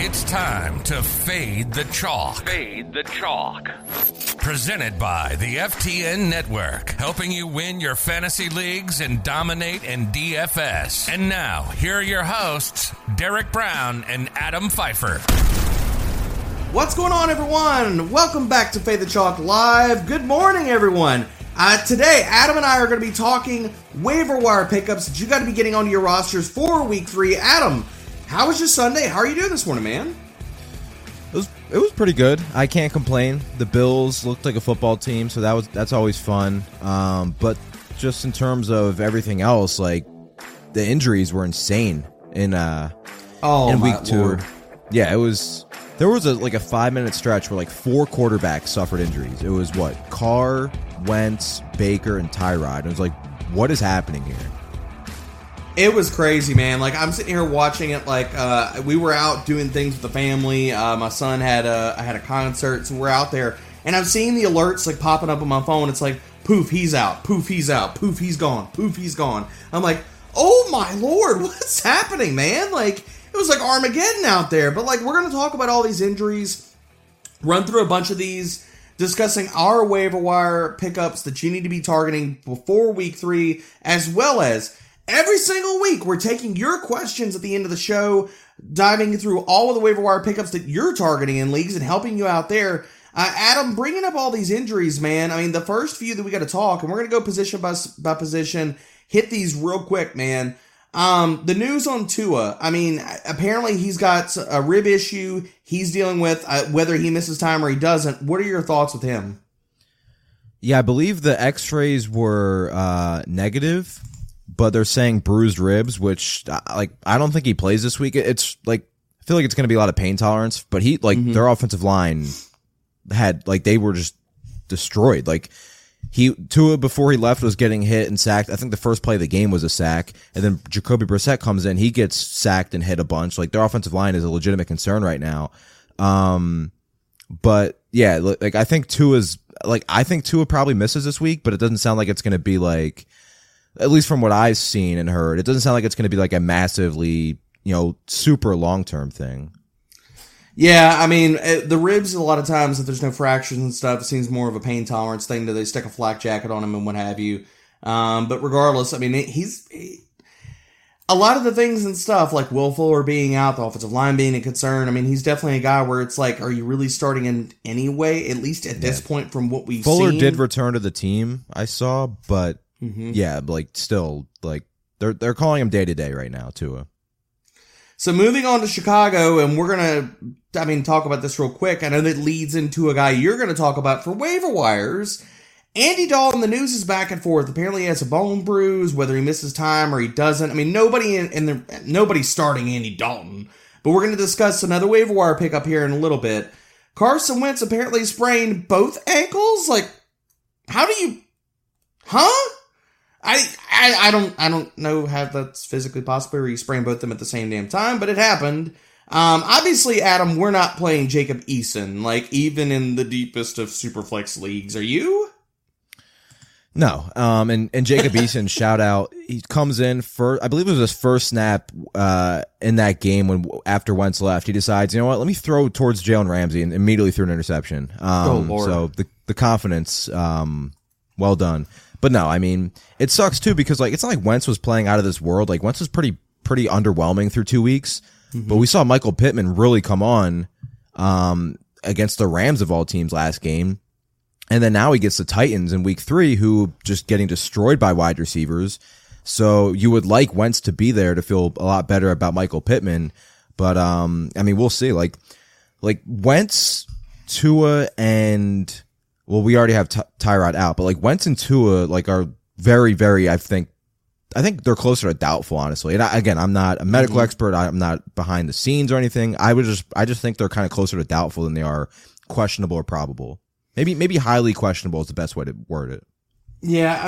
It's time to fade the chalk. Fade the chalk. Presented by the FTN Network, helping you win your fantasy leagues and dominate in DFS. And now, here are your hosts, Derek Brown and Adam Pfeiffer. What's going on, everyone? Welcome back to Fade the Chalk Live. Good morning, everyone. Today, Adam and I are going to be talking waiver wire pickups that you got to be getting onto your rosters for Week 3. Adam, how was your Sunday? How are you doing this morning, man? It was pretty good. I can't complain. The Bills looked like a football team, so that's always fun. But just in terms of everything else, like the injuries were insane in Week 2. Lord. Yeah, it was. There was a 5-minute stretch where like 4 quarterbacks suffered injuries. It was Carr, Wentz, Baker, and Tyrod. It was like, what is happening here? It was crazy, man. Like, I'm sitting here watching it. We were out doing things with the family. My son had a concert, so we're out there, and I'm seeing the alerts popping up on my phone. It's like, poof, he's out. Poof, he's out. Poof, he's gone. Poof, he's gone. I'm like, oh my Lord, what's happening, man? It was like Armageddon out there. But we're gonna talk about all these injuries, run through a bunch of these, discussing our waiver wire pickups that you need to be targeting before Week 3, as well as every single week, we're taking your questions at the end of the show, diving through all of the waiver wire pickups that you're targeting in leagues and helping you out there. Adam, bringing up all these injuries, man. I mean, the first few that we got to talk, and we're going to go position by position, hit these real quick, man. The news on Tua. I mean, apparently he's got a rib issue he's dealing with, whether he misses time or he doesn't. What are your thoughts with him? Yeah, I believe the x-rays were negative, but they're saying bruised ribs, which I don't think he plays this week. It's I feel like it's going to be a lot of pain tolerance, but their offensive line had they were just destroyed. Tua before he left was getting hit and sacked. I think the first play of the game was a sack, and then Jacoby Brissett comes in, he gets sacked and hit a bunch. Their offensive line is a legitimate concern right now. But yeah, I think Tua probably misses this week, but it doesn't sound like it's going to be at least from what I've seen and heard, it doesn't sound like it's going to be a massively, super long-term thing. Yeah, I mean, the ribs, a lot of times, if there's no fractures and stuff, it seems more of a pain tolerance thing that they stick a flak jacket on him and what have you. But regardless, I mean, a lot of the things and stuff, like Will Fuller being out, the offensive line being a concern, I mean, he's definitely a guy where it's are you really starting in anyway, at least at this point from what we've seen? Fuller did return to the team, I saw, but yeah, still, they're calling him day-to-day right now, Tua. So moving on to Chicago, and we're going to, talk about this real quick. I know that leads into a guy you're going to talk about for waiver wires. Andy Dalton, the news is back and forth. Apparently he has a bone bruise, whether he misses time or he doesn't. I mean, nobody's starting Andy Dalton. But we're going to discuss another waiver wire pickup here in a little bit. Carson Wentz apparently sprained both ankles. How do you... Huh? I don't know how that's physically possible, or you sprain both of them at the same damn time, but it happened. Obviously, Adam, we're not playing Jacob Eason, even in the deepest of Superflex leagues. Are you? No. And Jacob Eason, shout out. He comes in I believe it was his first snap in that game after Wentz left. He decides, you know what, let me throw towards Jalen Ramsey, and immediately threw an interception. Oh, Lord. So the confidence, well done. But no, I mean, it sucks too because it's not like Wentz was playing out of this world. Wentz was pretty underwhelming through 2 weeks. But we saw Michael Pittman really come on against the Rams of all teams last game. And then now he gets the Titans in Week 3, who just getting destroyed by wide receivers. So you would like Wentz to be there to feel a lot better about Michael Pittman. But we'll see. Wentz, Tua, and we already have Tyrod out, but Wentz and Tua are very, very, I think they're closer to doubtful, honestly. And I'm not a medical expert. I'm not behind the scenes or anything. I just think they're kind of closer to doubtful than they are questionable or probable. Maybe highly questionable is the best way to word it. Yeah,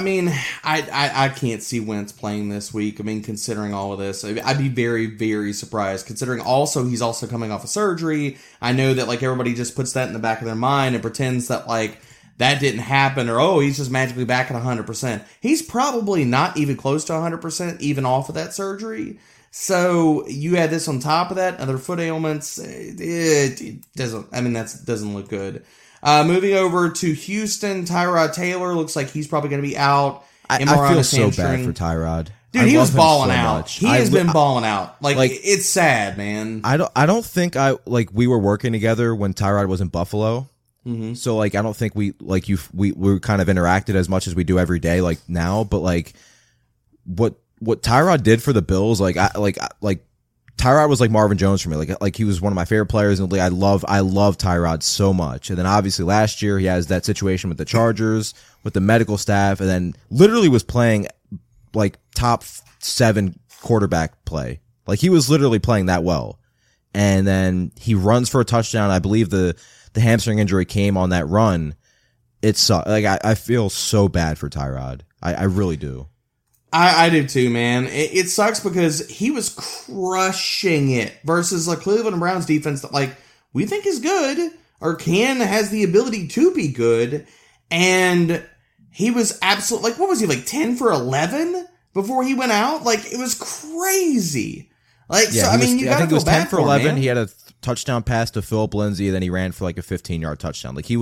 I can't see Wentz playing this week. Considering all of this, I'd be very, very surprised. Considering also he's also coming off a surgery. I know that everybody just puts that in the back of their mind and pretends that that didn't happen, or he's just magically back at 100%. He's probably not even close to 100%, even off of that surgery. So you add this on top of that, other foot ailments. It doesn't. I mean, that doesn't look good. Moving over to Houston, Tyrod Taylor looks like he's probably going to be out. I feel so bad for Tyrod. Dude, he was balling out. He has been balling out. Like, it's sad, man. I don't think we were working together when Tyrod was in Buffalo. Mm-hmm. So like I don't think we kind of interacted as much as we do every day like now. But like what Tyrod did for the Bills, like Tyrod was like Marvin Jones for me. Like he was one of my favorite players in the league. I love Tyrod so much. And then obviously last year he has that situation with the Chargers, with the medical staff, and then literally was playing like top 7 quarterback play. Like he was literally playing that well. And then he runs for a touchdown. I believe the hamstring injury came on that run. It sucks. Like I feel so bad for Tyrod. I really do. I do too, man. It sucks because he was crushing it versus like Cleveland Browns defense that like we think is good or has the ability to be good. And he was absolutely, like, what was he, like 10 for 11 before he went out? Like, it was crazy. Like, yeah, so, I mean, you got to go back 10 for 11. Man. He had a touchdown pass to Philip Lindsay, and then he ran for like a 15-yard touchdown. Like,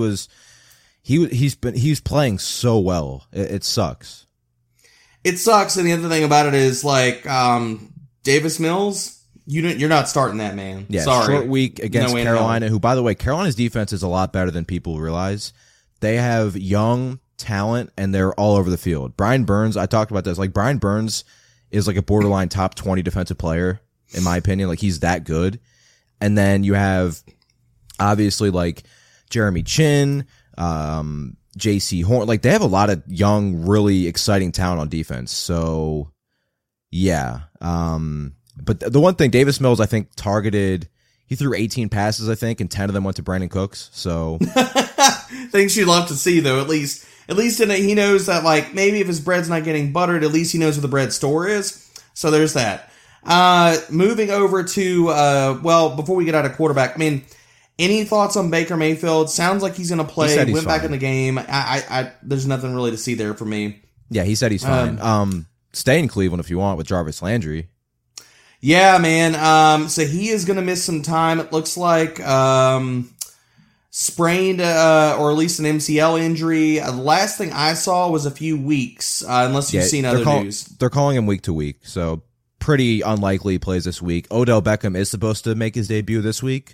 he's playing so well. It sucks. It sucks, and the other thing about it is, like, Davis Mills, you're not starting that, man. Yeah, sorry. Short week against Carolina, who, by the way, Carolina's defense is a lot better than people realize. They have young talent, and they're all over the field. Brian Burns, I talked about this. Like, Brian Burns is like a borderline top 20 defensive player, in my opinion. Like, he's that good. And then you have, obviously, like, Jeremy Chin, J.C. Horn. Like, they have a lot of young, really exciting talent on defense. So, yeah. But the one thing, Davis Mills, I think, he threw 18 passes, I think, and 10 of them went to Brandon Cooks. So, things you'd love to see, though, at least he knows that, like, maybe if his bread's not getting buttered, at least he knows where the bread store is. So there's that. Moving over to, before we get out of quarterback, I mean, any thoughts on Baker Mayfield? Sounds like he's going to play. Went back in the game. There's nothing really to see there for me. Yeah, he said he's fine. Stay in Cleveland if you want with Jarvis Landry. Yeah, man. So he is going to miss some time. It looks like, sprained, or at least an MCL injury. The last thing I saw was a few weeks, unless you've seen other news. They're calling him week to week, so pretty unlikely he plays this week. Odell Beckham is supposed to make his debut this week.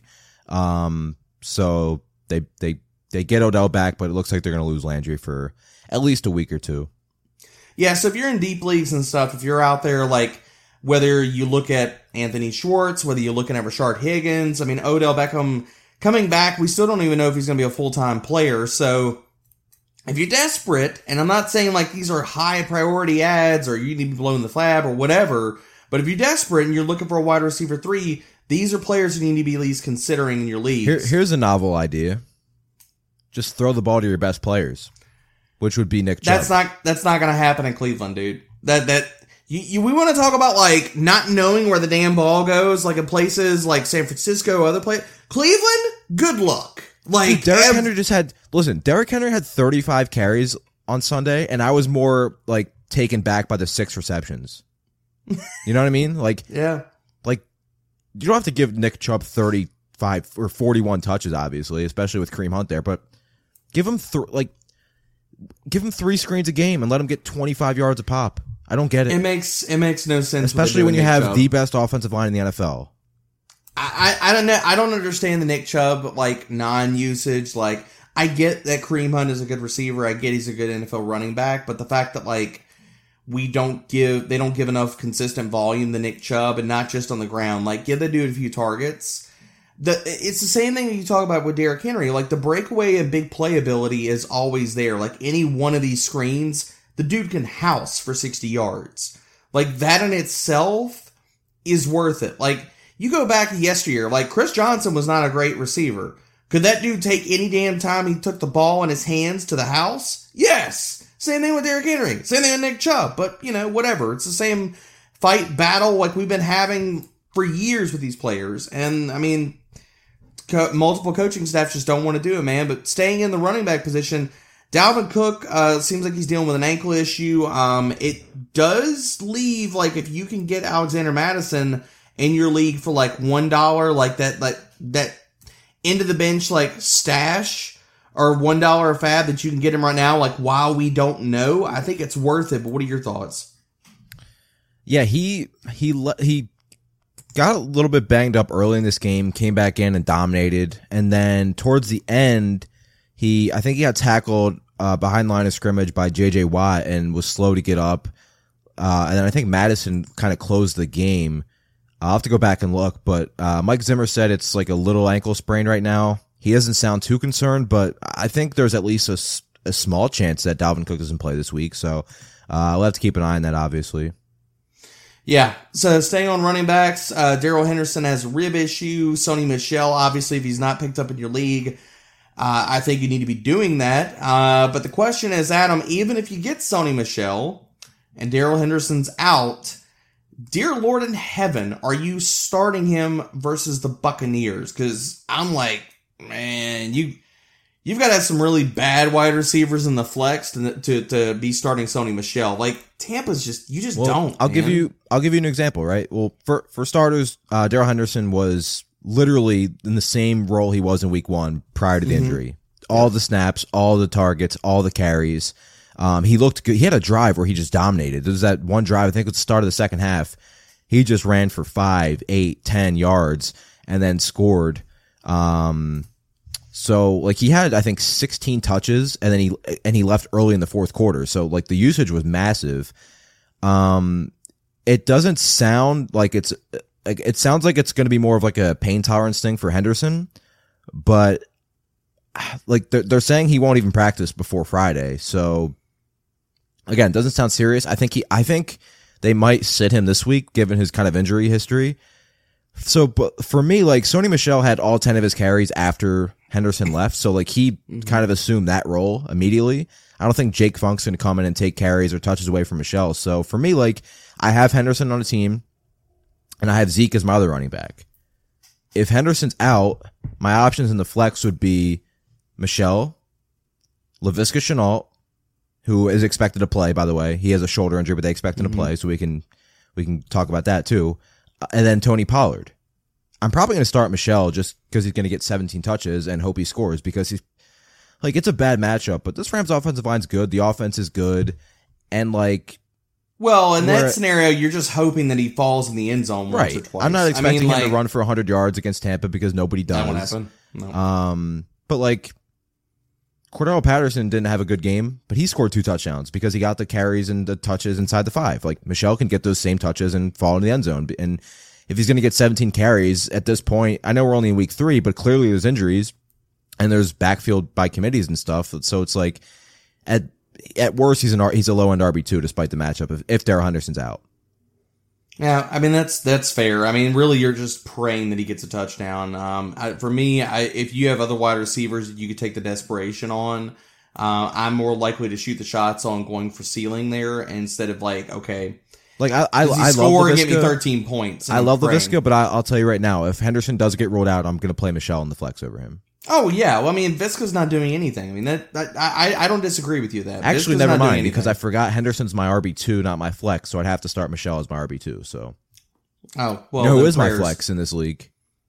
So they get Odell back, but it looks like they're going to lose Landry for at least a week or two. Yeah, so if you're in deep leagues and stuff, if you're out there, like, whether you look at Anthony Schwartz, whether you're looking at Rashard Higgins, I mean, Odell Beckham coming back, we still don't even know if he's going to be a full-time player. So if you're desperate, and I'm not saying like these are high priority ads or you need to be blowing the flab or whatever, but if you're desperate and you're looking for a wide receiver 3, these are players you need to be at least considering in your leagues. Here's a novel idea. Just throw the ball to your best players, which would be Nick Chubb. That's not going to happen in Cleveland, dude. We want to talk about, like, not knowing where the damn ball goes, like in places like San Francisco, other places. Cleveland, good luck. Like, Derrick Henry had 35 carries on Sunday, and I was more, like, taken back by the 6 receptions. You know what I mean? Like, yeah. Like, you don't have to give Nick Chubb 35 or 41 touches, obviously, especially with Kareem Hunt there, but give him 3 screens a game and let him get 25 yards a pop. I don't get it. It makes no sense, especially when you have the best offensive line in the NFL. I don't know. I don't understand the Nick Chubb, like, non-usage. Like, I get that Kareem Hunt is a good receiver. I get he's a good NFL running back, but the fact that, like, they don't give enough consistent volume to Nick Chubb, and not just on the ground. Like, give the dude a few targets. It's the same thing that you talk about with Derrick Henry. Like, the breakaway and big playability is always there. Like, any one of these screens, the dude can house for 60 yards. Like, that in itself is worth it. Like, you go back to yesteryear, like, Chris Johnson was not a great receiver. Could that dude take any damn time he took the ball in his hands to the house? Yes! Same thing with Derrick Henry. Same thing with Nick Chubb. But, you know, whatever. It's the same fight, battle, like we've been having for years with these players. And, I mean, multiple coaching staffs just don't want to do it, man. But staying in the running back position, Dalvin Cook seems like he's dealing with an ankle issue. It does leave, like, if you can get Alexander Mattison in your league for like $1, like that end of the bench like stash or $1 a fab that you can get him right now. Like, while we don't know, I think it's worth it. But what are your thoughts? Yeah, he got a little bit banged up early in this game, came back in and dominated, and then towards the end, I think he got tackled behind line of scrimmage by J.J. Watt and was slow to get up. And then I think Madison kind of closed the game. I'll have to go back and look, but Mike Zimmer said it's like a little ankle sprain right now. He doesn't sound too concerned, but I think there's at least a small chance that Dalvin Cook doesn't play this week. So we'll have to keep an eye on that, obviously. Yeah, so staying on running backs, Darrell Henderson has a rib issue. Sony Michel, obviously, if he's not picked up in your league, I think you need to be doing that. But the question is, Adam, even if you get Sony Michel and Darrell Henderson's out, dear Lord in heaven, are you starting him versus the Buccaneers? Because I'm like, man, you've got to have some really bad wide receivers in the flex to be starting Sony Michel. Like, Tampa's you just don't. I'll give you an example, right? Well, for starters, Darrell Henderson was literally in the same role he was in week 1 prior to the injury. All the snaps, all the targets, all the carries. He looked good. He had a drive where he just dominated. There was that one drive, I think at the start of the second half. He just ran for 5, 8, 10 yards and then scored. So like he had, I think, 16 touches and then he left early in the fourth quarter. So like the usage was massive. It doesn't sound like it sounds like it's going to be more of like a pain tolerance thing for Henderson, but like they're saying he won't even practice before Friday. So again, doesn't sound serious. I think they might sit him this week given his kind of injury history. So, but for me, like Sony Michel had all 10 of his carries after Henderson left. So like he kind of assumed that role immediately. I don't think Jake Funk's going to come in and take carries or touches away from Michel. So for me, like I have Henderson on the team and I have Zeke as my other running back. If Henderson's out, my options in the flex would be Michel, Laviska Shenault, who is expected to play, by the way. He has a shoulder injury, but they expect him to play, so we can talk about that too. And then Tony Pollard. I'm probably going to start Michel just because he's going to get 17 touches and hope he scores because he's like, it's a bad matchup, but this Rams offensive line's good. The offense is good. And like, well, in that scenario, you're just hoping that he falls in the end zone once or twice. I'm not expecting him to run for 100 yards against Tampa because nobody does. That won't happen. No. But like, Cordell Patterson didn't have a good game, but he scored 2 touchdowns because he got the carries and the touches inside the 5. Like, Michel can get those same touches and fall in the end zone. And if he's going to get 17 carries at this point, I know we're only in week 3, but clearly there's injuries and there's backfield by committees and stuff. So it's like, at worst, he's a low-end RB2 despite the matchup if Darrell Henderson's out. Yeah, I mean, that's fair. I mean, really, you're just praying that he gets a touchdown. For me, if you have other wide receivers that you could take the desperation on, I'm more likely to shoot the shots on going for ceiling there instead of like, okay, like I love score and Laviska. get me 13 points. I love Laviska, but I'll tell you right now, if Henderson does get rolled out, I'm going to play Michel in the flex over him. Oh yeah, well, I mean, Visca's not doing anything. I mean, I don't disagree with you. That actually, Visca's never mind because I forgot Henderson's my RB2, not my flex, so I'd have to start Michel as my RB2. So, oh well, you know who is my flex in this league?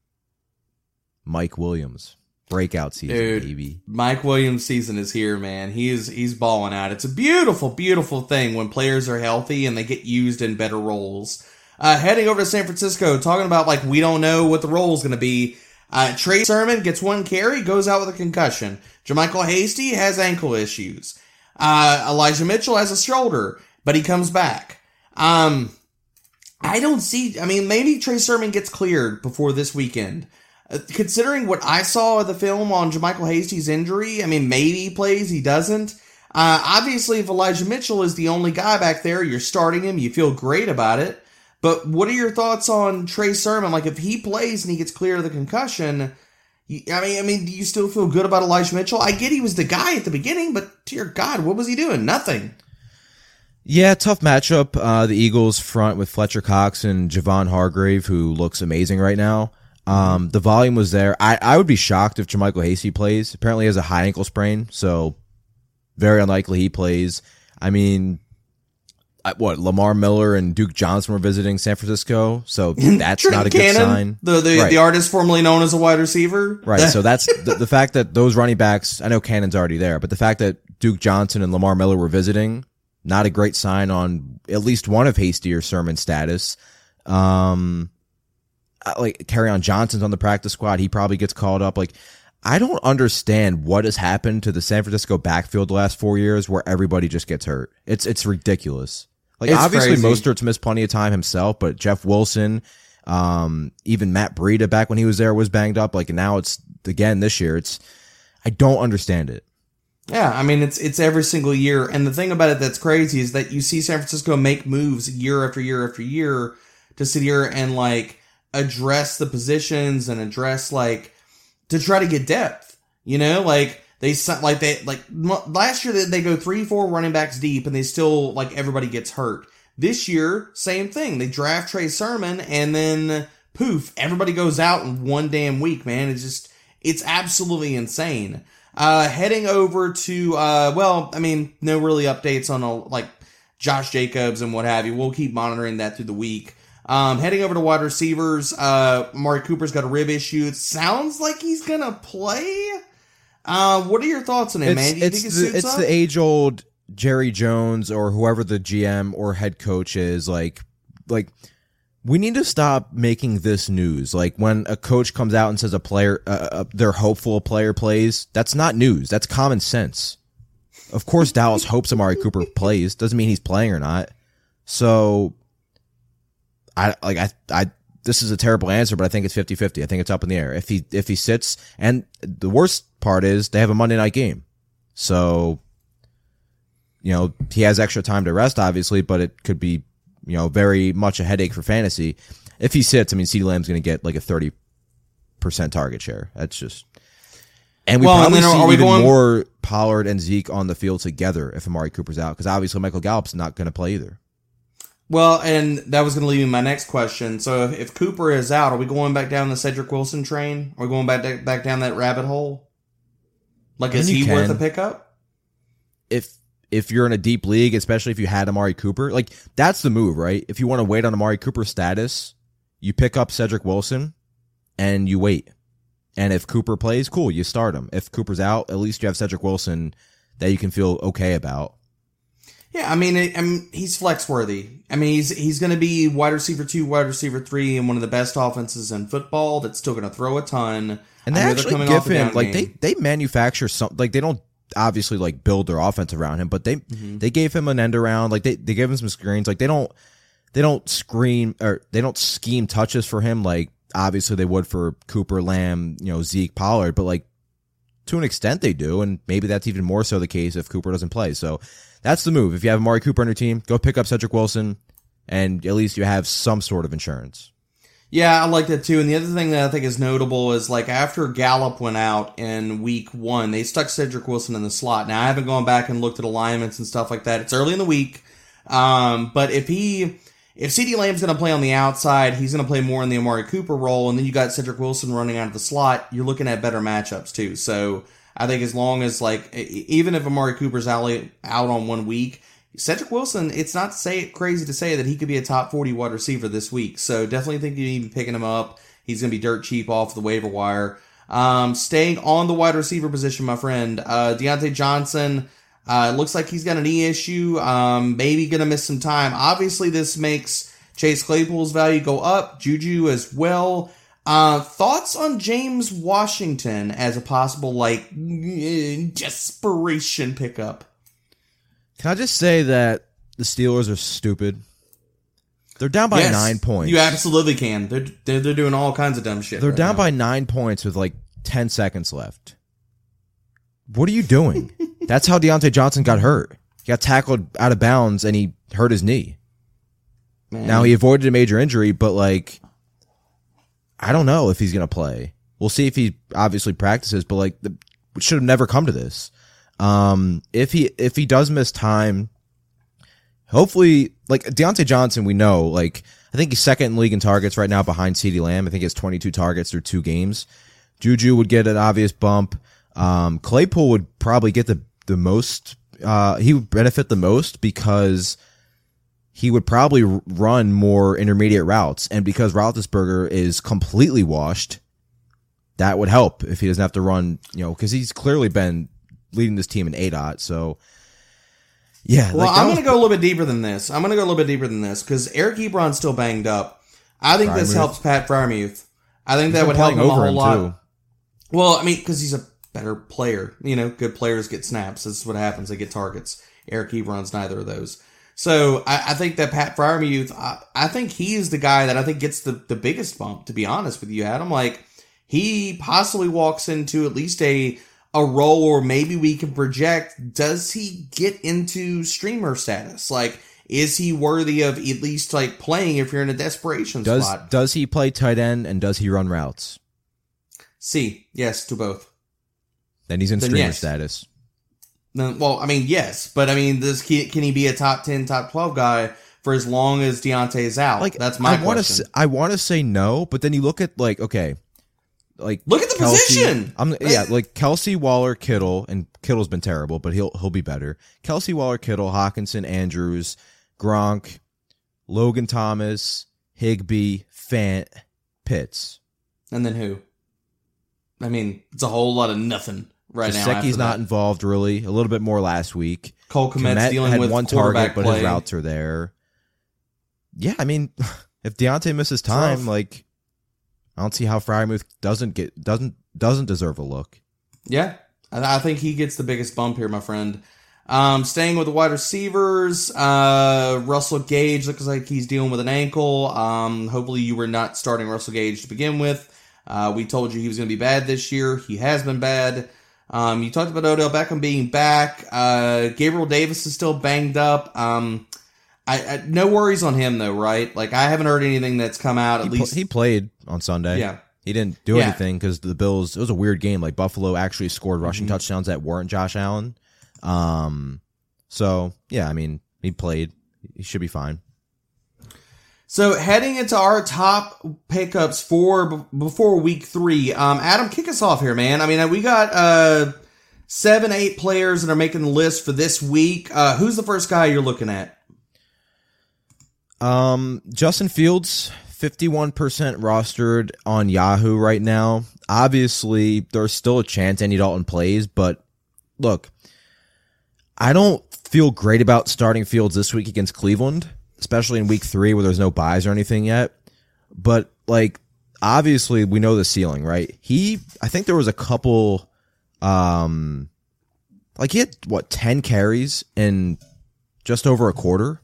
Mike Williams, breakout season, baby. Mike Williams' season is here, man. He's balling out. It's a beautiful, beautiful thing when players are healthy and they get used in better roles. Heading over to San Francisco, talking about like we don't know what the role is going to be. Trey Sermon gets 1 carry, goes out with a concussion. JaMycal Hasty has ankle issues. Elijah Mitchell has a shoulder, but he comes back. I mean, maybe Trey Sermon gets cleared before this weekend. Considering what I saw of the film on JaMycal Hasty's injury, I mean, maybe he plays, he doesn't. Obviously, if Elijah Mitchell is the only guy back there, you're starting him, you feel great about it. But what are your thoughts on Trey Sermon? Like, if he plays and he gets clear of the concussion, I mean, do you still feel good about Elijah Mitchell? I get he was the guy at the beginning, but dear God, what was he doing? Nothing. Yeah, tough matchup. The Eagles front with Fletcher Cox and Javon Hargrave, who looks amazing right now. The volume was there. I would be shocked if JaMycal Hasty plays. Apparently he has a high ankle sprain, so Very unlikely he plays. I mean, Lamar Miller and Duke Johnson were visiting San Francisco, so that's not a good sign. The artist formerly known as a wide receiver. Right, so that's the fact that those running backs, I know Cannon's already there, but the fact that Duke Johnson and Lamar Miller were visiting, not a great sign on at least one of Hasty or Sermon's status. Kerryon Johnson's on the practice squad. He probably gets called up. Like, I don't understand what has happened to the San Francisco backfield the last 4 years where everybody just gets hurt. It's ridiculous. Like, it's obviously crazy. Mostert's missed plenty of time himself, but Jeff Wilson, even Matt Breida back when he was there was banged up. Like, now it's again this year. I don't understand it. Yeah, I mean, it's every single year. And the thing about it that's crazy is that you see San Francisco make moves year after year after year to sit here and, like, address the positions and address, like, to try to get depth. You know, like, last year they go 3-4 running backs deep and they still, like, everybody gets hurt. This year, same thing. They draft Trey Sermon and then poof, everybody goes out in one damn week, man. It's absolutely insane. Heading over to, no really updates on, like, Josh Jacobs and what have you. We'll keep monitoring that through the week. Heading over to wide receivers, Amari Cooper's got a rib issue. It sounds like he's gonna play. What are your thoughts on it, man? Do you think it suits up? The age-old Jerry Jones or whoever the GM or head coach is, like, we need to stop making this news. Like, when a coach comes out and says a player, they're hopeful a player plays, that's not news. That's common sense. Of course, Dallas hopes Amari Cooper plays. Doesn't mean he's playing or not. So, this is a terrible answer, but I think it's 50-50. I think it's up in the air. If he sits, and the worst part is they have a Monday night game. So, you know, he has extra time to rest, obviously, but it could be, you know, very much a headache for fantasy. If he sits, I mean, CeeDee Lamb's going to get like a 30% target share. That's just... And we probably see even more Pollard and Zeke on the field together if Amari Cooper's out, because obviously Michael Gallup's not going to play either. Well, and that was going to lead me to my next question. So if Cooper is out, are we going back down the Cedric Wilson train? Are we going back down that rabbit hole? Like, is he worth a pickup? If you're in a deep league, especially if you had Amari Cooper, like, that's the move, right? If you want to wait on Amari Cooper's status, you pick up Cedric Wilson and you wait. And if Cooper plays, cool, you start him. If Cooper's out, at least you have Cedric Wilson that you can feel okay about. Yeah, I mean, he's flex worthy. I mean, he's going to be wide receiver 2, wide receiver 3 in one of the best offenses in football. That's still going to throw a ton. And they actually give him, like, they manufacture something. Like, they don't obviously, like, build their offense around him, but they gave him an end around. Like, they gave him some screens. Like, they don't scheme touches for him like obviously they would for Cooper, Lamb, you know, Zeke, Pollard, but, like, to an extent they do, and maybe that's even more so the case if Cooper doesn't play. So that's the move. If you have Amari Cooper on your team, go pick up Cedric Wilson, and at least you have some sort of insurance. Yeah, I like that too. And the other thing that I think is notable is, like, after Gallup went out in week 1, they stuck Cedric Wilson in the slot. Now, I haven't gone back and looked at alignments and stuff like that. It's early in the week. But if CeeDee Lamb's going to play on the outside, he's going to play more in the Amari Cooper role, and then you got Cedric Wilson running out of the slot, you're looking at better matchups too. So I think as long as, like, even if Amari Cooper's out on 1 week, Cedric Wilson, it's not crazy to say that he could be a top 40 wide receiver this week. So definitely think you need to be picking him up. He's going to be dirt cheap off the waiver wire. Staying on the wide receiver position, my friend, Deontay Johnson, looks like he's got a knee issue. Maybe going to miss some time. Obviously, this makes Chase Claypool's value go up. Juju as well. Thoughts on James Washington as a possible, like, desperation pickup? Can I just say that the Steelers are stupid? They're down by 9 points. You absolutely can. They're doing all kinds of dumb shit. They're down by 9 points with, like, 10 seconds left. What are you doing? That's how Deontay Johnson got hurt. He got tackled out of bounds and he hurt his knee. Man. Now, he avoided a major injury, but, like, I don't know if he's going to play. We'll see if he obviously practices, but, like, it should have never come to this. If he does miss time, hopefully, like, Deontay Johnson, we know, like, I think he's second in the league in targets right now behind CeeDee Lamb. I think he has 22 targets through 2 games. Juju would get an obvious bump. Claypool would probably get the most he would benefit the most because he would probably run more intermediate routes, and because Roethlisberger is completely washed, that would help if he doesn't have to run, because he's clearly been leading this team in ADOT. So, yeah. Well, I'm going to go a little bit deeper than this. Because Eric Ebron's still banged up. I think this helps Pat Freiermuth. I think that would help him a whole lot. Too. Well, I mean, because he's a better player. Good players get snaps. That's what happens. They get targets. Eric Ebron's neither of those. So I think that Pat Freiermuth, I think he's the guy that I think gets the biggest bump, to be honest with you, Adam. Like, he possibly walks into at least a role, or maybe we can project, does he get into streamer status? Like, is he worthy of at least like playing if you're in a desperation spot? Does he play tight end, and does he run routes? Yes to both. Then he's in streamer status. Well, I mean, yes, but I mean, can he be a top 10, top 12 guy for as long as Deontay is out? Like, that's my question. I want to say no, but then you look at look at the position. Like Kelsey, Waller, Kittle, and Kittle's been terrible, but he'll be better. Kelsey, Waller, Kittle, Hawkinson, Andrews, Gronk, Logan Thomas, Higbee, Fant, Pitts, and then who? I mean, it's a whole lot of nothing right now. Gesicki's not involved really. A little bit more last week. Cole Kmet's dealing with one target, but his routes are there. Yeah, I mean, if Deontay misses time, I don't see how Freiermuth doesn't deserve a look. Yeah, I think he gets the biggest bump here, my friend. Staying with the wide receivers, Russell Gage looks like he's dealing with an ankle. Hopefully you were not starting Russell Gage to begin with. We told you he was going to be bad this year. He has been bad. You talked about Odell Beckham being back. Gabriel Davis is still banged up. I no worries on him though, right? Like, I haven't heard anything that's come out. At least he played on Sunday. Yeah, he didn't do anything because the Bills. It was a weird game. Like, Buffalo actually scored rushing touchdowns that weren't Josh Allen. So yeah, I mean, he played. He should be fine. So heading into our top pickups before week 3, Adam, kick us off here, man. I mean, we got 7, 8 players that are making the list for this week. Who's the first guy you're looking at? Justin Fields, 51% rostered on Yahoo right now. Obviously, there's still a chance Andy Dalton plays, but look, I don't feel great about starting Fields this week against Cleveland, especially in week 3 where there's no buys or anything yet. But, obviously we know the ceiling, right? I think there was a couple, he had, 10 carries in just over a quarter?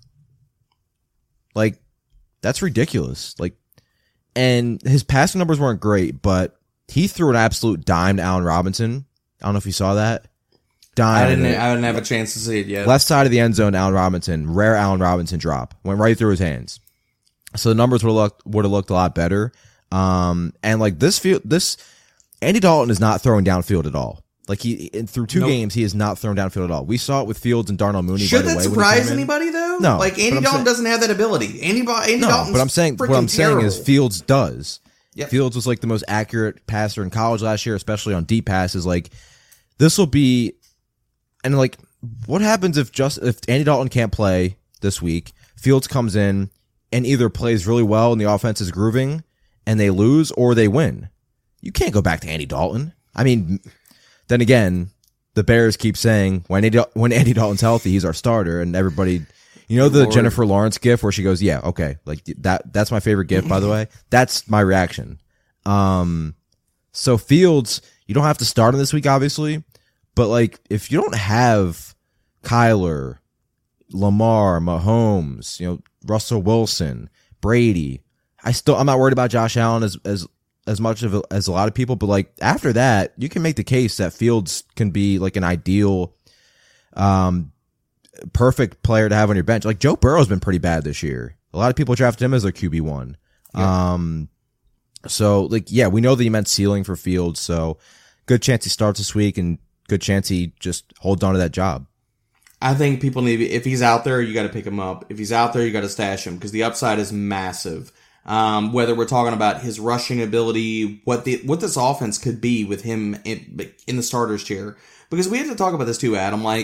That's ridiculous. And his passing numbers weren't great, but he threw an absolute dime to Allen Robinson. I don't know if you saw that. I didn't have a chance to see it yet. Left side of the end zone, Allen Robinson, rare Allen Robinson drop. Went right through his hands. So the numbers would have looked a lot better. And this Andy Dalton is not throwing downfield at all. Through 2 games, he has not thrown downfield at all. We saw it with Fields and Darnell Mooney. Should that surprise anybody though? No. Andy Dalton doesn't have that ability. Andy Dalton's but I'm saying what I'm saying is Fields does. Yep. Fields was the most accurate passer in college last year, especially on deep passes. This will be. And what happens if Andy Dalton can't play this week? Fields comes in and either plays really well and the offense is grooving and they lose, or they win. You can't go back to Andy Dalton. I mean, then again, the Bears keep saying when Andy Dalton's healthy, he's our starter, and everybody, the Jennifer Lawrence gif where she goes, "Yeah, okay," that's my favorite gif, by the way. That's my reaction. So Fields, you don't have to start him this week, obviously. But, if you don't have Kyler, Lamar, Mahomes, Russell Wilson, Brady, I'm not worried about Josh Allen as much as a lot of people. But, after that, you can make the case that Fields can be, an ideal, perfect player to have on your bench. Joe Burrow's been pretty bad this year. A lot of people drafted him as their QB1. Yeah. So, we know the immense ceiling for Fields. So, good chance he starts this week, and good chance he just holds on to that job. I think people if he's out there, you got to pick him up. If he's out there, you got to stash him because the upside is massive. Whether we're talking about his rushing ability, what this offense could be with him in the starter's chair. Because we have to talk about this too, Adam.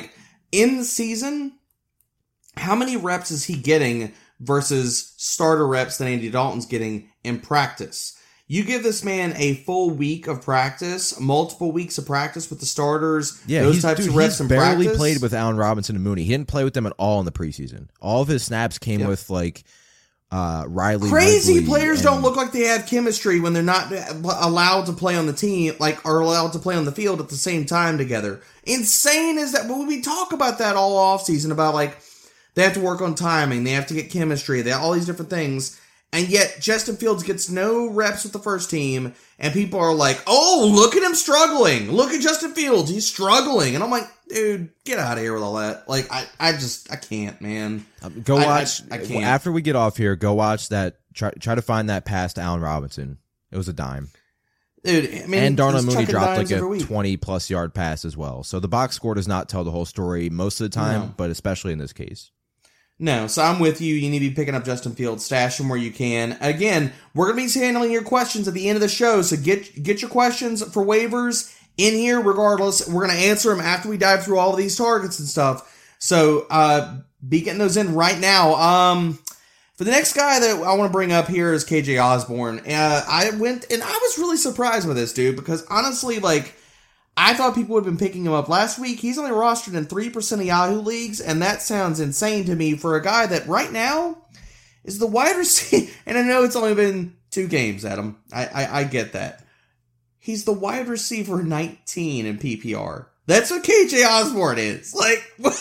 in the season, how many reps is he getting versus starter reps that Andy Dalton's getting in practice? You give this man a full week of practice, multiple weeks of practice with the starters, those types of reps in practice. He's barely played with Allen Robinson and Mooney. He didn't play with them at all in the preseason. All of his snaps came with, like, Riley. Crazy Ridley players don't look like they have chemistry when they're not allowed to play on the team, like, are allowed to play on the field at the same time together. Insane is that, but we talk about that all offseason, about, like, they have to work on timing, they have to get chemistry, they have all these different things. And yet, Justin Fields gets no reps with the first team, and people are like, oh, look at him struggling. Look at Justin Fields. He's struggling. And I'm like, dude, get out of here with all that. Like, I can't, man. Go watch. I can't. After we get off here, go watch that. Try to find that pass to Allen Robinson. It was a dime. Dude, I mean, and Darnell Mooney dropped like a 20-plus yard pass as well. So the box score does not tell the whole story most of the time, but especially in this case. No, so I'm with you. You need to be picking up Justin Fields. Stash him where you can. Again, we're going to be handling your questions at the end of the show, so get your questions for waivers in here regardless. We're going to answer them after we dive through all of these targets and stuff. So be getting those in right now. For the next guy that I want to bring up here is KJ Osborne. I went, and I was really surprised with this dude because honestly, like, I thought people would have been picking him up last week. He's only rostered in 3% of Yahoo leagues, and that sounds insane to me for a guy that right now is the wide receiver. And I know it's only been 2 games, Adam. I get that. He's the wide receiver 19 in PPR. That's what KJ Osborne is. Like, what?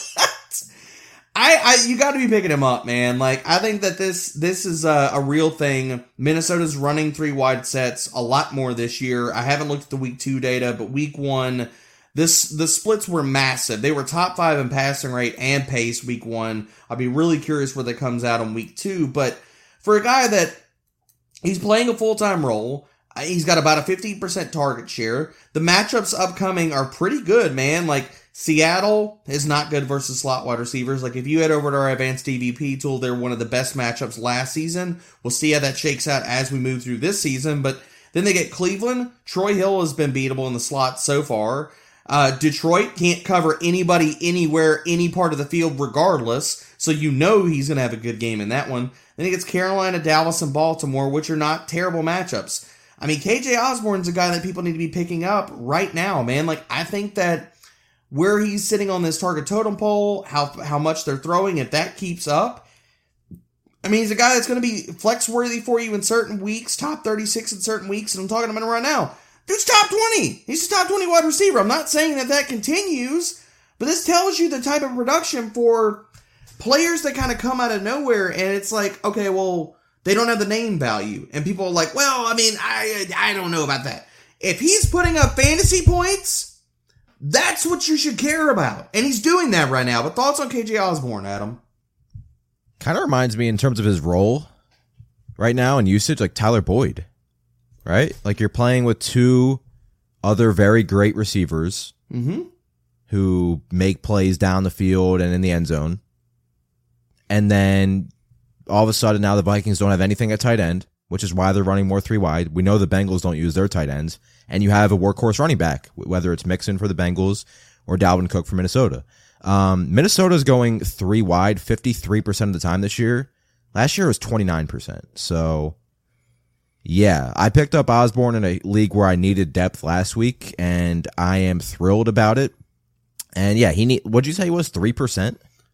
You got to be picking him up, man. Like, I think that this is a real thing. Minnesota's running 3 wide sets a lot more this year. I haven't looked at the week 2 data, but week 1, the splits were massive. They were top 5 in passing rate and pace week 1. I'll be really curious where that comes out in week 2. But for a guy that he's playing a full-time role, he's got about a 15% target share. The matchups upcoming are pretty good, man. Like, Seattle is not good versus slot wide receivers. Like, if you head over to our advanced DVP tool, they're one of the best matchups last season. We'll see how that shakes out as we move through this season. But then they get Cleveland. Troy Hill has been beatable in the slot so far. Detroit can't cover anybody, anywhere, any part of the field regardless. So you know he's going to have a good game in that one. Then he gets Carolina, Dallas, and Baltimore, which are not terrible matchups. I mean, KJ Osborne's a guy that people need to be picking up right now, man. Like, I think that where he's sitting on this target totem pole, how much they're throwing, if that keeps up, I mean, he's a guy that's going to be flex worthy for you in certain weeks, top 36 in certain weeks, and I'm talking about him right now. Dude's top 20. He's a top 20 wide receiver. I'm not saying that continues, but this tells you the type of production for players that kind of come out of nowhere, and it's like, okay, well, they don't have the name value, and people are like, well, I mean, I don't know about that. If he's putting up fantasy points, that's what you should care about. And he's doing that right now. But thoughts on KJ Osborne, Adam? Kind of reminds me in terms of his role right now and usage, like Tyler Boyd, right? Like, you're playing with 2 other very great receivers who make plays down the field and in the end zone. And then all of a sudden now the Vikings don't have anything at tight end, which is why they're running more 3 wide. We know the Bengals don't use their tight ends. And you have a workhorse running back, whether it's Mixon for the Bengals or Dalvin Cook for Minnesota. Minnesota's going 3 wide 53% of the time this year. Last year it was 29%. So, yeah, I picked up Osborne in a league where I needed depth last week, and I am thrilled about it. And, yeah, what'd you say he was, 3%?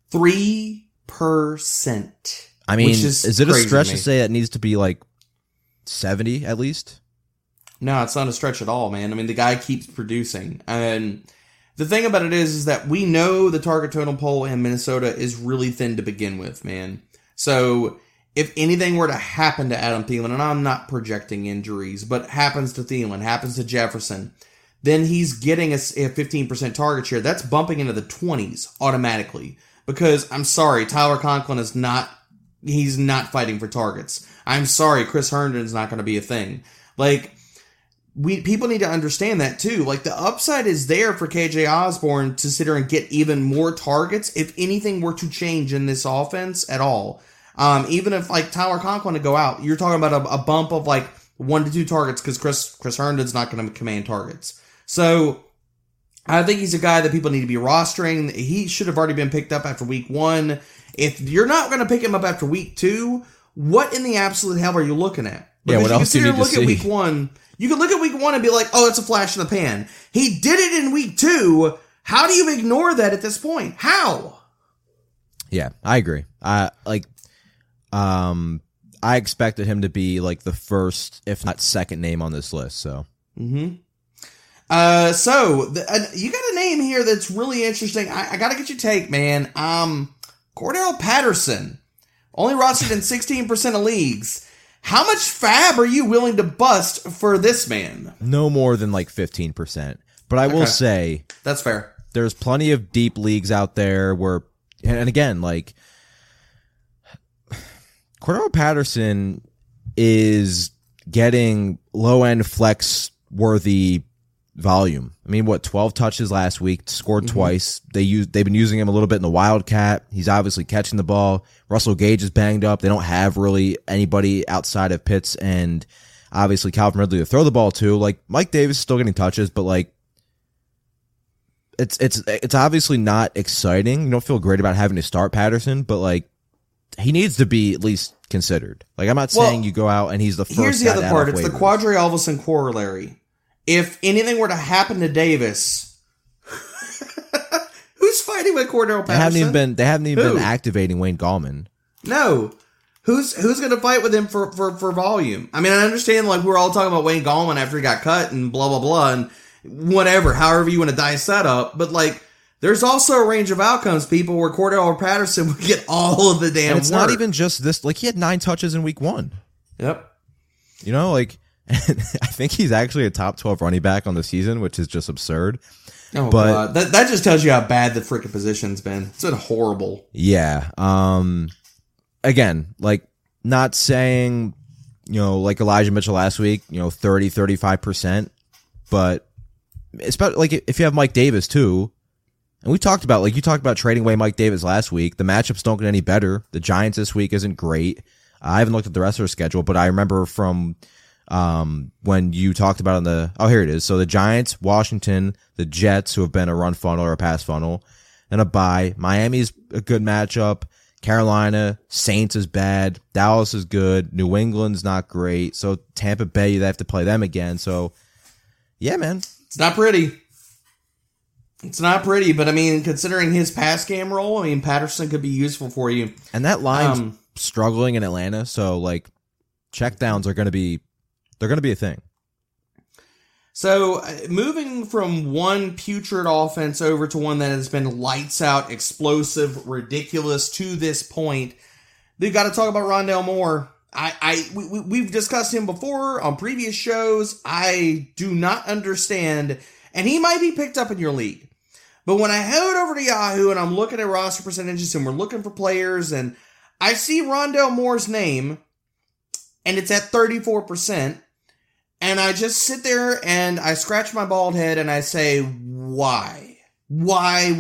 3%. I mean, is it a stretch to say it needs to be like 70 at least? No, it's not a stretch at all, man. I mean, the guy keeps producing. And the thing about it is that we know the target totem pole in Minnesota is really thin to begin with, man. So if anything were to happen to Adam Thielen, and I'm not projecting injuries, but happens to Thielen, happens to Jefferson, then he's getting a 15% target share. That's bumping into the 20s automatically. Because, I'm sorry, Tyler Conklin is not, he's not fighting for targets. I'm sorry, Chris Herndon's not going to be a thing. Like, people need to understand that too. Like, the upside is there for KJ Osborne to sit there and get even more targets if anything were to change in this offense at all. Even if, like, Tyler Conklin to go out, you're talking about a bump of like 1 to 2 targets because Chris Herndon's not going to command targets. So I think he's a guy that people need to be rostering. He should have already been picked up after week 1. If you're not going to pick him up after week 2, what in the absolute hell are you looking at? Because what else do you need to see? At week 1. You can look at week 1 and be like, oh, it's a flash in the pan. He did it in week 2. How do you ignore that at this point? How? Yeah, I agree. I expected him to be like the first, if not second name on this list. So, you got a name here that's really interesting. I got to get your take, man. Cordell Patterson, only rostered in 16% of leagues. How much fab are you willing to bust for this man? No more than like 15%. But I will say that's fair. There's plenty of deep leagues out there where, and again, like Cordell Patterson is getting low end flex worthy volume. I mean, 12 touches last week, scored twice. They've been using him a little bit in the Wildcat. He's obviously catching the ball. Russell Gage is banged up. They don't have really anybody outside of Pitts and obviously Calvin Ridley to throw the ball to. Like Mike Davis is still getting touches, but like it's obviously not exciting. You don't feel great about having to start Patterson, but like he needs to be at least considered. Like I'm not saying you go out and he's the first. Here's the other part. It's the Quadri Alverson corollary. If anything were to happen to Davis, who's fighting with Cordell Patterson? They haven't even been activating Wayne Gallman. No. Who's going to fight with him for volume? I mean, I understand like we're all talking about Wayne Gallman after he got cut and blah, blah, blah, and whatever, however you want to dice that up. But like, there's also a range of outcomes, people, where Cordell Patterson would get all of the damn and it's work. Not even just this. Like, he had 9 touches in week 1. Yep. You know, like, I think he's actually a top 12 running back on the season, which is just absurd. Oh, God. That just tells you how bad the freaking position's been. It's been horrible. Yeah. Again, like, not saying, like Elijah Mitchell last week, 30, 35%, but especially, like, if you have Mike Davis, too, and we talked about, like, you talked about trading away Mike Davis last week. The matchups don't get any better. The Giants this week isn't great. I haven't looked at the rest of their schedule, but I remember from when you talked about here it is. So the Giants, Washington, the Jets, who have been a run funnel or a pass funnel, and a bye. Miami's a good matchup. Carolina, Saints is bad. Dallas is good. New England's not great. So Tampa Bay, they have to play them again. So yeah, man. It's not pretty. It's not pretty, but I mean, considering his pass game role, I mean, Patterson could be useful for you. And that line's struggling in Atlanta, so like checkdowns are going to be a thing. So moving from one putrid offense over to one that has been lights out, explosive, ridiculous to this point, we've got to talk about Rondale Moore. We've discussed him before on previous shows. I do not understand, and he might be picked up in your league. But when I head over to Yahoo and I'm looking at roster percentages and we're looking for players and I see Rondale Moore's name and it's at 34%, and I just sit there and I scratch my bald head and I say, why? Why?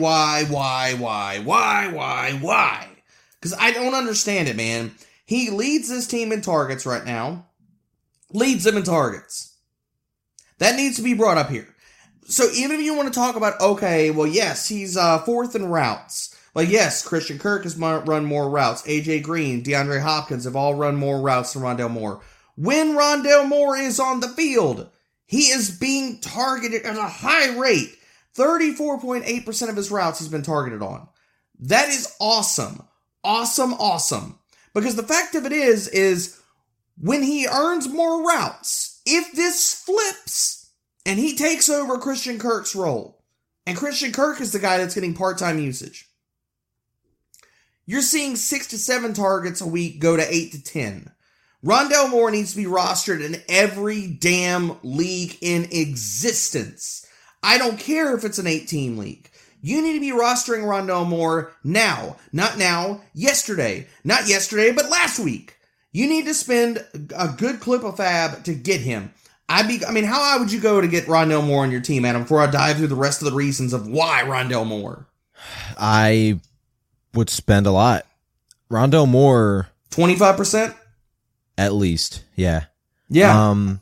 Because I don't understand it, man. He leads this team in targets right now. Leads them in targets. That needs to be brought up here. So even if you want to talk about, okay, well, yes, he's fourth in routes. Like, yes, Christian Kirk has run more routes. AJ Green, DeAndre Hopkins have all run more routes than Rondale Moore. When Rondale Moore is on the field, he is being targeted at a high rate. 34.8% of his routes he's been targeted on. That is awesome. Awesome. Because the fact of it is when he earns more routes, if this flips and he takes over Christian Kirk's role, and Christian Kirk is the guy that's getting part-time usage, you're seeing 6 to 7 targets a week go to 8 to 10. Rondale Moore needs to be rostered in every damn league in existence. I don't care if it's an 8-team league. You need to be rostering Rondale Moore now. Not now, yesterday. Not yesterday, but last week. You need to spend a good clip of fab to get him. How high would you go to get Rondale Moore on your team, Adam, before I dive through the rest of the reasons of why Rondale Moore? I would spend a lot. Rondale Moore. 25%? At least, yeah. Yeah.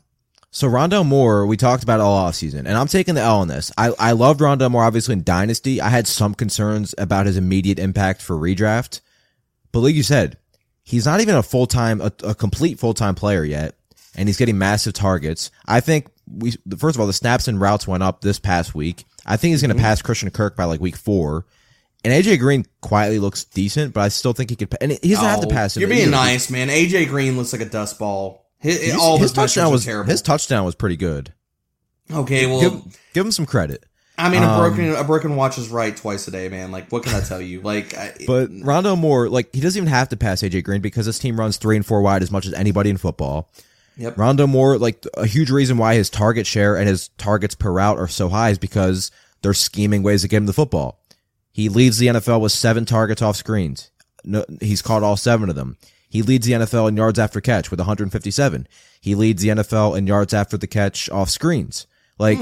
So Rondale Moore, we talked about it all offseason, and I'm taking the L on this. I loved Rondale Moore, obviously, in Dynasty. I had some concerns about his immediate impact for redraft. But like you said, he's not even a complete full-time player yet, and he's getting massive targets. I think, first of all, the snaps and routes went up this past week. I think he's going to pass Christian Kirk by like week 4. And AJ Green quietly looks decent, but I still think he could. And he doesn't have to pass him. You're being nice, man. AJ Green looks like a dust ball. His touchdown was terrible. His touchdown was pretty good. Okay, well, give him some credit. I mean, a broken watch is right twice a day, man. Like, what can I tell you? Like, but Rondale Moore, like, he doesn't even have to pass AJ Green because this team runs 3 and 4 wide as much as anybody in football. Yep. Rondale Moore, like, a huge reason why his target share and his targets per route are so high is because they're scheming ways to get him the football. He leads the NFL with 7 targets off screens. No, he's caught all 7 of them. He leads the NFL in yards after catch with 157. He leads the NFL in yards after the catch off screens. Like,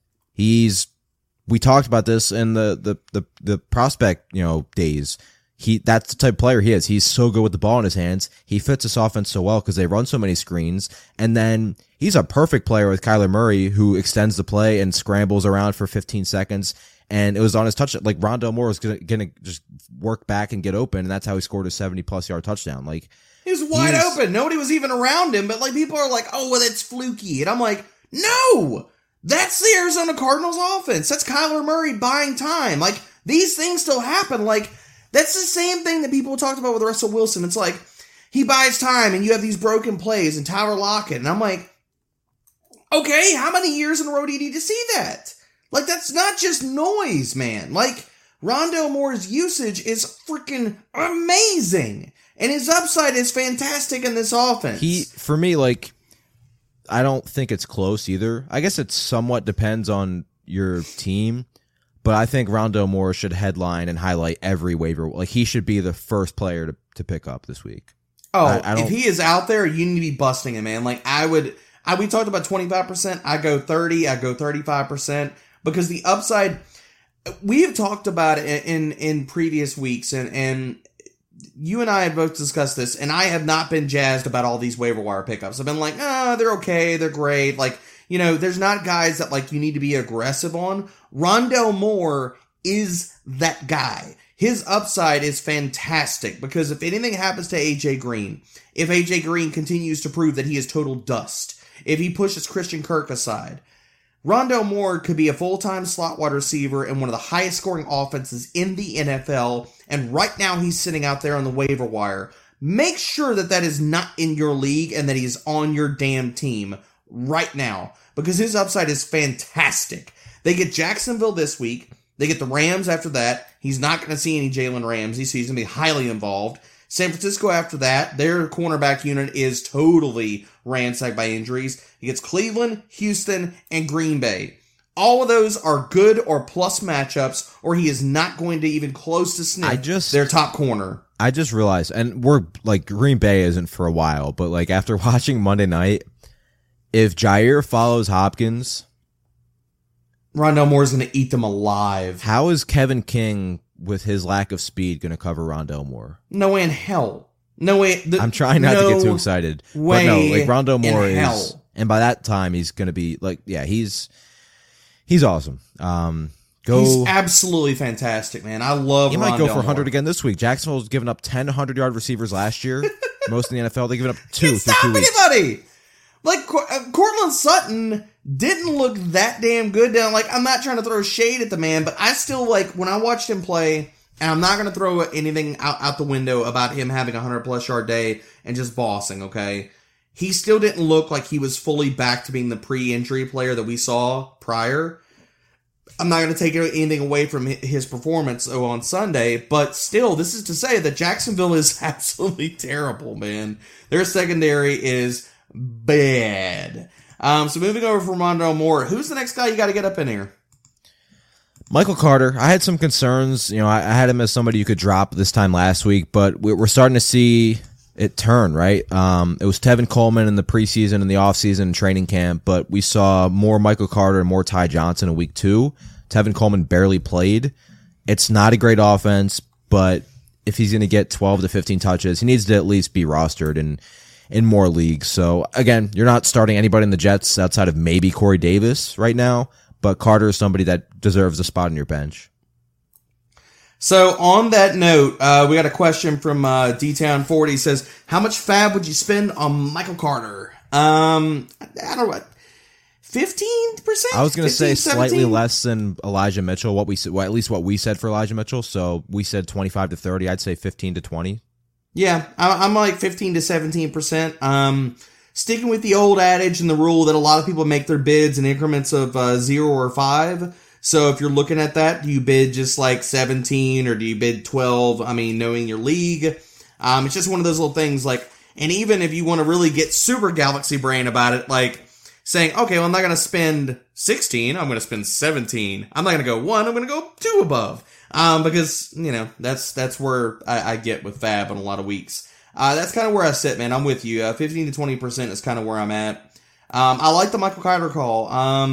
we talked about this in the prospect, days. That's the type of player he is. He's so good with the ball in his hands. He fits this offense so well because they run so many screens. And then he's a perfect player with Kyler Murray, who extends the play and scrambles around for 15 seconds. And it was on his touchdown. Like, Rondale Moore was going to just work back and get open, and that's how he scored a 70-plus yard touchdown. Like, he was wide open. Nobody was even around him, but like people are like, "Oh, well, it's fluky," and I'm like, "No, that's the Arizona Cardinals offense. That's Kyler Murray buying time. Like, these things still happen. Like, that's the same thing that people talked about with Russell Wilson. It's like he buys time, and you have these broken plays and Tyler Lockett, and I'm like, okay, how many years in a row do you need to see that? Like, that's not just noise, man. Like, Rondale Moore's usage is freaking amazing. And his upside is fantastic in this offense. For me, like, I don't think it's close either. I guess it somewhat depends on your team. But I think Rondale Moore should headline and highlight every waiver. Like, he should be the first player to pick up this week. Oh, if he is out there, you need to be busting him, man. Like, we talked about 25%. I go 30. I go 35%. Because the upside, we have talked about it in previous weeks, and you and I have both discussed this, and I have not been jazzed about all these waiver wire pickups. I've been like, they're okay, they're great. Like, there's not guys that like you need to be aggressive on. Rondale Moore is that guy. His upside is fantastic because if anything happens to AJ Green, if AJ Green continues to prove that he is total dust, if he pushes Christian Kirk aside, Rondale Moore could be a full-time slot wide receiver and one of the highest scoring offenses in the NFL, and right now he's sitting out there on the waiver wire. Make sure that is not in your league and that he is on your damn team right now, because his upside is fantastic. They get Jacksonville this week. They get the Rams after that. He's not going to see any Jalen Ramsey, so he's going to be highly involved. San Francisco after that, their cornerback unit is totally ransacked by injuries. He gets Cleveland, Houston, and Green Bay. All of those are good or plus matchups, or he is not going to even close to sniff their top corner. I just realized, and we're like, Green Bay isn't for a while, but like after watching Monday night, if Jair follows Hopkins, Rondale Moore is going to eat them alive. How is Kevin King, with his lack of speed, going to cover Rondale Moore? No way in hell. No way. I'm trying not to get too excited. But no, like Rondale Moore is, and by that time he's going to be like, yeah, he's awesome. He's absolutely fantastic, man. I love. He might go for 100 Moore again this week. Jacksonville's given up 10 100-yard receivers last year. Most in the NFL, they've given up 2 through 2 weeks. Anybody. Like, Cortland Sutton didn't look that damn good down. Like, I'm not trying to throw shade at the man, but I still, like, when I watched him play, and I'm not going to throw anything out the window about him having a 100-plus yard day and just bossing, okay? He still didn't look like he was fully back to being the pre-injury player that we saw prior. I'm not going to take anything away from his performance on Sunday, but still, this is to say that Jacksonville is absolutely terrible, man. Their secondary is bad. So moving over from Rondale Moore, who's the next guy you got to get up in here? Michael Carter. I had some concerns. I had him as somebody you could drop this time last week, but we're starting to see it turn, right? It was Tevin Coleman in the preseason and the offseason and training camp, but we saw more Michael Carter and more Ty Johnson in week 2. Tevin Coleman barely played. It's not a great offense, but if he's going to get 12 to 15 touches, he needs to at least be rostered. And in more leagues. So again, you're not starting anybody in the Jets outside of maybe Corey Davis right now, but Carter is somebody that deserves a spot on your bench. So on that note, we got a question from D-Town 40. Says, how much fab would you spend on Michael Carter? I don't know, 15%? I was going to say 17? slightly less than Elijah Mitchell. What we said, well, at least what we said for Elijah Mitchell. So we said 25 to 30. I'd say 15 to 20. Yeah, I'm like 15 to 17%. Sticking with the old adage and the rule that a lot of people make their bids in increments of 0 or 5. So if you're looking at that, do you bid just like 17 or do you bid 12? I mean, knowing your league. It's just one of those little things like, and even if you want to really get super galaxy brain about it, like saying, okay, well, I'm not going to spend 16. I'm going to spend 17. I'm not going to go 1. I'm going to go 2 above. Because, you know, that's where I get with fab on a lot of weeks. That's kind of where I sit, man. I'm with you. 15 to 20% is kind of where I'm at. I like the Michael Carter call.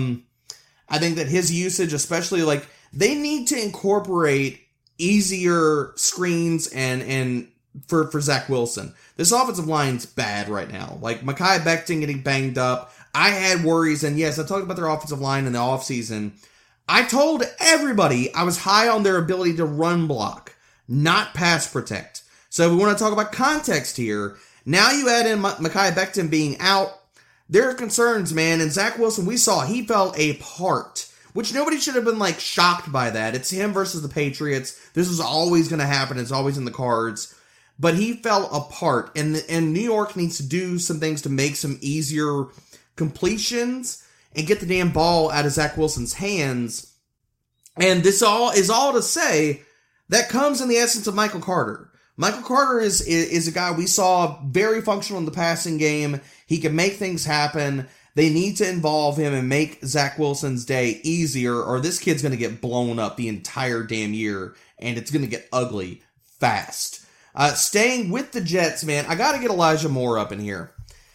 I think that his usage, especially like they need to incorporate easier screens and for Zach Wilson. This offensive line's bad right now. Like Mekhi Becton getting banged up. I had worries, and yes, I talked about their offensive line in the offseason. I told everybody I was high on their ability to run block, not pass protect. So we want to talk about context here. Now you add in Mekhi Becton being out. There are concerns, man. And Zach Wilson, we saw, he fell apart, which nobody should have been like shocked by that. It's him versus the Patriots. This is always going to happen. It's always in the cards. But he fell apart. And New York needs to do some things to make some easier completions and get the damn ball out of Zach Wilson's hands. And this all is all to say that comes in the essence of Michael Carter. Michael Carter is a guy we saw very functional in the passing game. He can make things happen. They need to involve him and make Zach Wilson's day easier, or this kid's going to get blown up the entire damn year, and it's going to get ugly fast. Staying with the Jets, man, I got to get Elijah Moore up in here.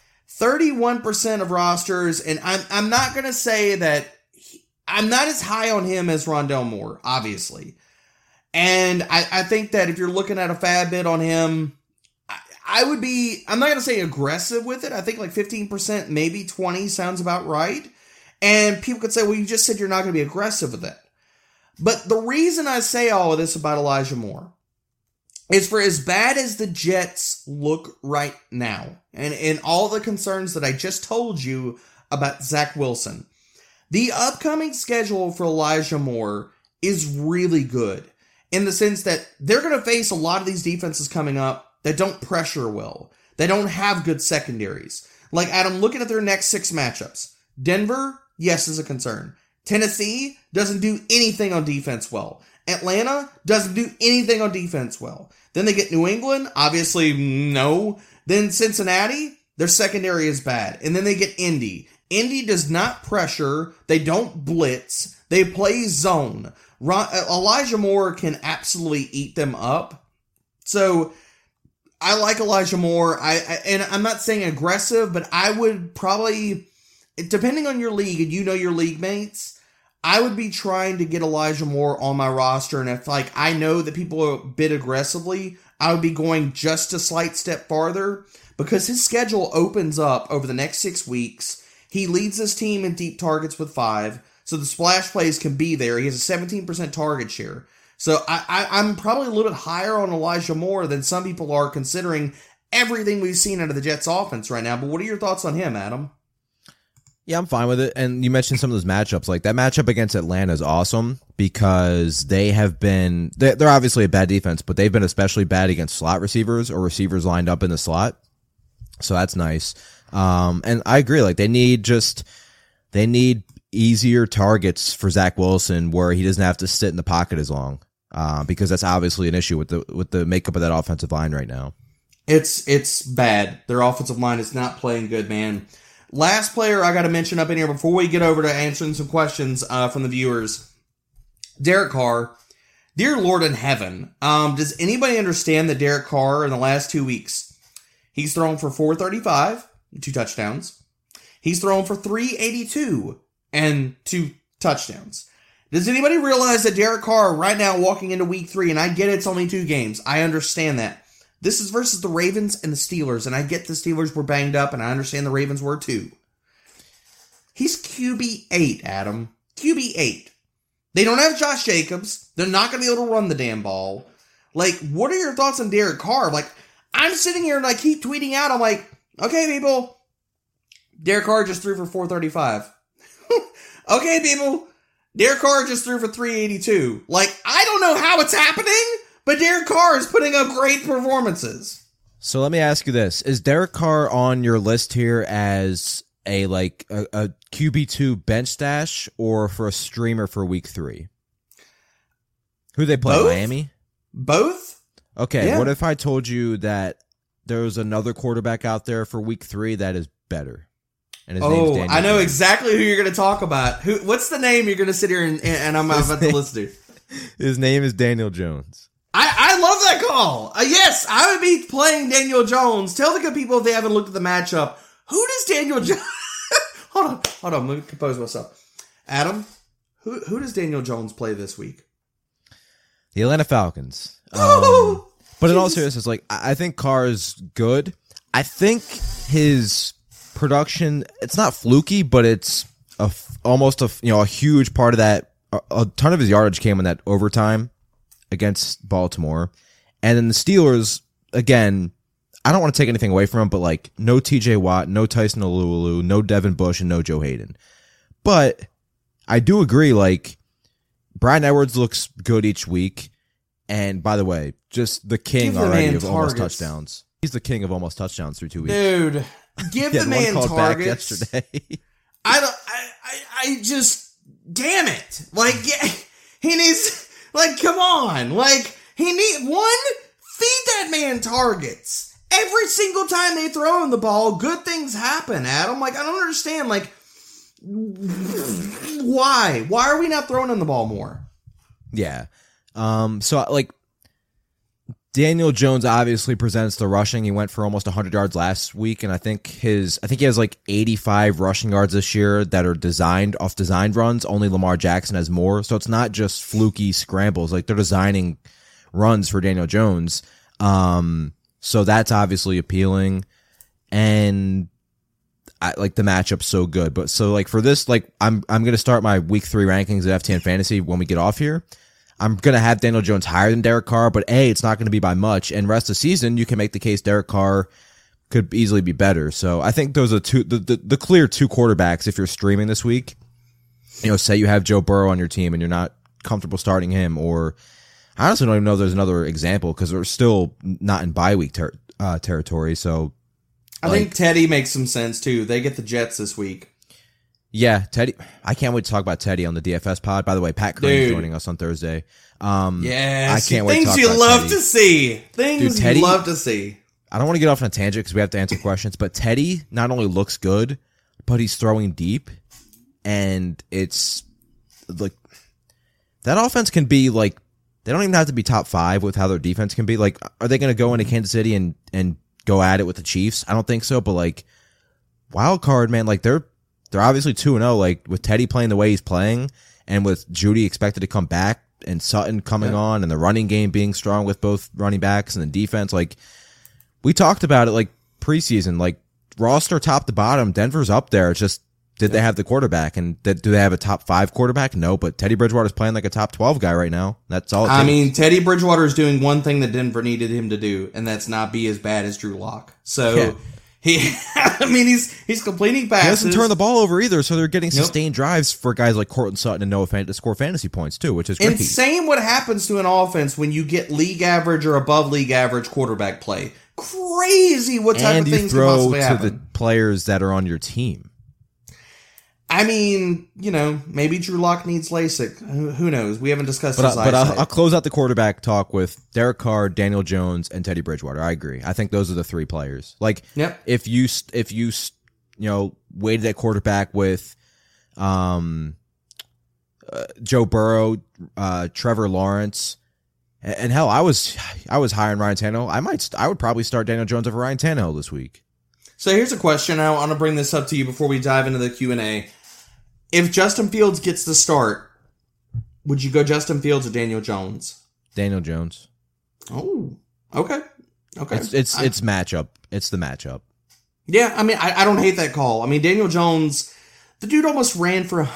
31% of rosters, and I'm not going to say that I'm not as high on him as Rondale Moore, obviously. And I think that if you're looking at a fab bid on him, I'm not going to say aggressive with it. I think like 15%, maybe 20 sounds about right. And people could say, well, you just said you're not going to be aggressive with it. But the reason I say all of this about Elijah Moore is for as bad as the Jets look right now, and all the concerns that I just told you about Zach Wilson, the upcoming schedule for Elijah Moore is really good. In the sense that they're going to face a lot of these defenses coming up that don't pressure well. They don't have good secondaries. Like, Adam, looking at their next 6 matchups. Denver, yes, is a concern. Tennessee doesn't do anything on defense well. Atlanta doesn't do anything on defense well. Then they get New England, obviously no. Then Cincinnati, their secondary is bad. And then they get Indy. Indy does not pressure. They don't blitz. They play zone. Elijah Moore can absolutely eat them up. So I like Elijah Moore. And I'm not saying aggressive, but I would probably, depending on your league and you know your league mates, I would be trying to get Elijah Moore on my roster. And if like I know that people bid aggressively, I would be going just a slight step farther because his schedule opens up over the next 6 weeks. He leads this team in deep targets with 5. So the splash plays can be there. He has a 17% target share. So I'm probably a little bit higher on Elijah Moore than some people are, considering everything we've seen out of the Jets offense right now. But what are your thoughts on him, Adam? Yeah, I'm fine with it. And you mentioned some of those matchups. Like that matchup against Atlanta is awesome because they have been, they're obviously a bad defense, but they've been especially bad against slot receivers or receivers lined up in the slot. So that's nice. And I agree. Like they need easier targets for Zach Wilson where he doesn't have to sit in the pocket as long. Because that's obviously an issue with the makeup of that offensive line right now. It's bad. Their offensive line is not playing good, man. Last player I got to mention up in here before we get over to answering some questions from the viewers. Derek Carr. Dear Lord in heaven, does anybody understand that Derek Carr in the last 2 weeks, he's thrown for 435, 2 touchdowns. He's thrown for 382 and 2 touchdowns. Does anybody realize that Derek Carr right now walking into week 3, and I get it's only 2 games. I understand that. This is versus the Ravens and the Steelers, and I get the Steelers were banged up, and I understand the Ravens were too. He's QB8, Adam. QB8. They don't have Josh Jacobs. They're not going to be able to run the damn ball. Like, what are your thoughts on Derek Carr? Like, I'm sitting here and I keep tweeting out, I'm like, okay, people, Derek Carr just threw for 435. Okay, people, Derek Carr just threw for 382. Like, I don't know how it's happening, but Derek Carr is putting up great performances. So let me ask you this. Is Derek Carr on your list here as a QB2 bench stash or for a streamer for week 3? Who they play? Both? Miami? Both? Okay, Yeah. What if I told you that there's another quarterback out there for week 3 that is better? And his name's Daniel I know Jones. exactly who you're going to talk about. What's the name you're going to sit here and I'm about to listen to? His name is Daniel Jones. I love that call. Yes, I would be playing Daniel Jones. Tell the good people if they haven't looked at the matchup. Who does Daniel Jones... Hold on. Let me compose myself. Adam, who does Daniel Jones play this week? The Atlanta Falcons. Oh, but in all Jesus. seriousness, like, I think Carr is good. I think his production, it's not fluky, but it's almost a huge part of that. A ton of his yardage came in that overtime against Baltimore. And then the Steelers, again, I don't want to take anything away from him, but like, no TJ Watt, no Tyson Alualu, no Devin Bush, and no Joe Hayden. But I do agree, like, Bryan Edwards looks good each week. And by the way, just the king Give the already man of almost targets. touchdowns. He's the king of almost touchdowns through 2 weeks. Dude, give He the had one man called back targets. yesterday. I just, damn it. Like, yeah, he needs, like, come on. Like, feed that man targets. Every single time they throw him the ball, good things happen, Adam. Like, I don't understand, like, why? Why are we not throwing him the ball more? Yeah. So, like, Daniel Jones obviously presents the rushing. He went for almost 100 yards last week, and I think he has like 85 rushing yards this year that are designed runs. Only Lamar Jackson has more, so it's not just fluky scrambles. Like, they're designing runs for Daniel Jones. So that's obviously appealing, and I like the matchup's so good. But so, like, for this, like, I'm gonna start my week 3 rankings at FTN Fantasy when we get off here. I'm going to have Daniel Jones higher than Derek Carr, but it's not going to be by much. And rest of the season, you can make the case Derek Carr could easily be better. So I think those are the clear 2 quarterbacks if you're streaming this week. You know, say you have Joe Burrow on your team and you're not comfortable starting him, or I honestly don't even know if there's another example because we're still not in bye week territory. So I think Teddy makes some sense, too. They get the Jets this week. Yeah, Teddy. I can't wait to talk about Teddy on the DFS pod. By the way, Pat Crane's joining us on Thursday. Yes, I can't wait to things talk you about love Teddy. to see. Things Dude, Teddy- you love to see. I don't want to get off on a tangent because we have to answer questions, but Teddy not only looks good, but he's throwing deep, and it's like that offense can be like they don't even have to be top 5 with how their defense can be. Like, are they going to go into Kansas City and go at it with the Chiefs? I don't think so, but like wild card, man, like they're obviously 2-0, like with Teddy playing the way he's playing and with Judy expected to come back and Sutton coming on and the running game being strong with both running backs and the defense. Like, we talked about it like preseason, like roster top to bottom, Denver's up there. It's just, did they have the quarterback, and do they have a top 5 quarterback? No, but Teddy Bridgewater's playing like a top 12 guy right now. That's all it takes. I mean, Teddy Bridgewater is doing one thing that Denver needed him to do, and that's not be as bad as Drew Lock. So he's completing passes. He doesn't turn the ball over either, so they're getting sustained drives for guys like Courtland Sutton and Noah Fant to score fantasy points too, which is great. Insane what happens to an offense when you get league average or above league average quarterback play. Crazy what type And of you things can throw possibly to happen. the players that are on your team. I mean, you know, maybe Drew Lock needs LASIK. Who knows? We haven't discussed his But eyesight. I'll close out the quarterback talk with Derek Carr, Daniel Jones, and Teddy Bridgewater. I agree. I think those are the 3 players. Like, if you weighted at quarterback with Joe Burrow, Trevor Lawrence, and hell, I was high on Ryan Tannehill. I would probably start Daniel Jones over Ryan Tannehill this week. So here's a question. I want to bring this up to you before we dive into the Q&A. If Justin Fields gets the start, would you go Justin Fields or Daniel Jones? Daniel Jones. Oh, okay. Okay. It's matchup. It's the matchup. Yeah, I mean, I don't hate that call. I mean, Daniel Jones, the dude almost ran for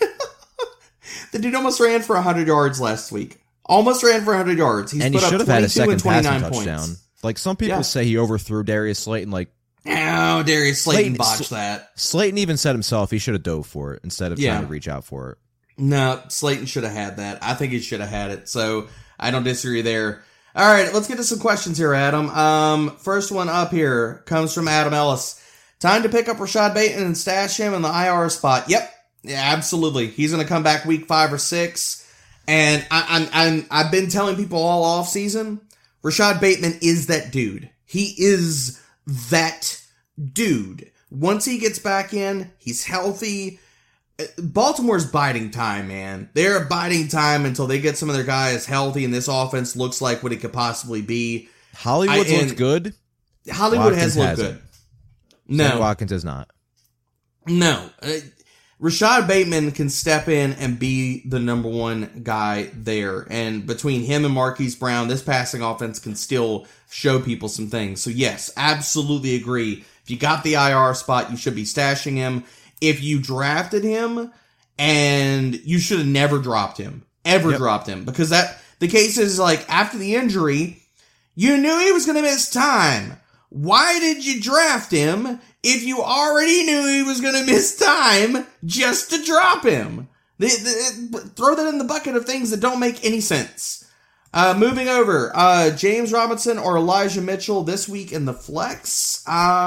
100 yards last week. Almost ran for 100 yards. And he should have had a second passing touchdown. Like, some people say he overthrew Darius Slayton. Like, no, Darius Slayton botched that. Slayton even said himself he should have dove for it instead of trying to reach out for it. No, Slayton should have had that. I think he should have had it. So I don't disagree there. All right, let's get to some questions here, Adam. First one up here comes from Adam Ellis. Time to pick up Rashad Bateman and stash him in the IR spot. Yep, yeah, absolutely. He's going to come back week 5 or 6, and I've been telling people all off season, Rashad Bateman is that dude. He is that dude. Once he gets back in, he's healthy. Baltimore's biding time, man. They're biding time until they get some of their guys healthy and this offense looks like what it could possibly be. Hollywood's looked good. Hollywood has looked good. No. Watkins is not. No. Rashad Bateman can step in and be the number one guy there. And between him and Marquise Brown, this passing offense can still show people some things. So yes, absolutely agree. If you got the IR spot, you should be stashing him. If you drafted him, and you should have never dropped him. Dropped him. Because the case is like, after the injury, you knew he was going to miss time. Why did you draft him if you already knew he was going to miss time just to drop him? Throw that in the bucket of things that don't make any sense. Moving over, James Robinson or Elijah Mitchell this week in the flex.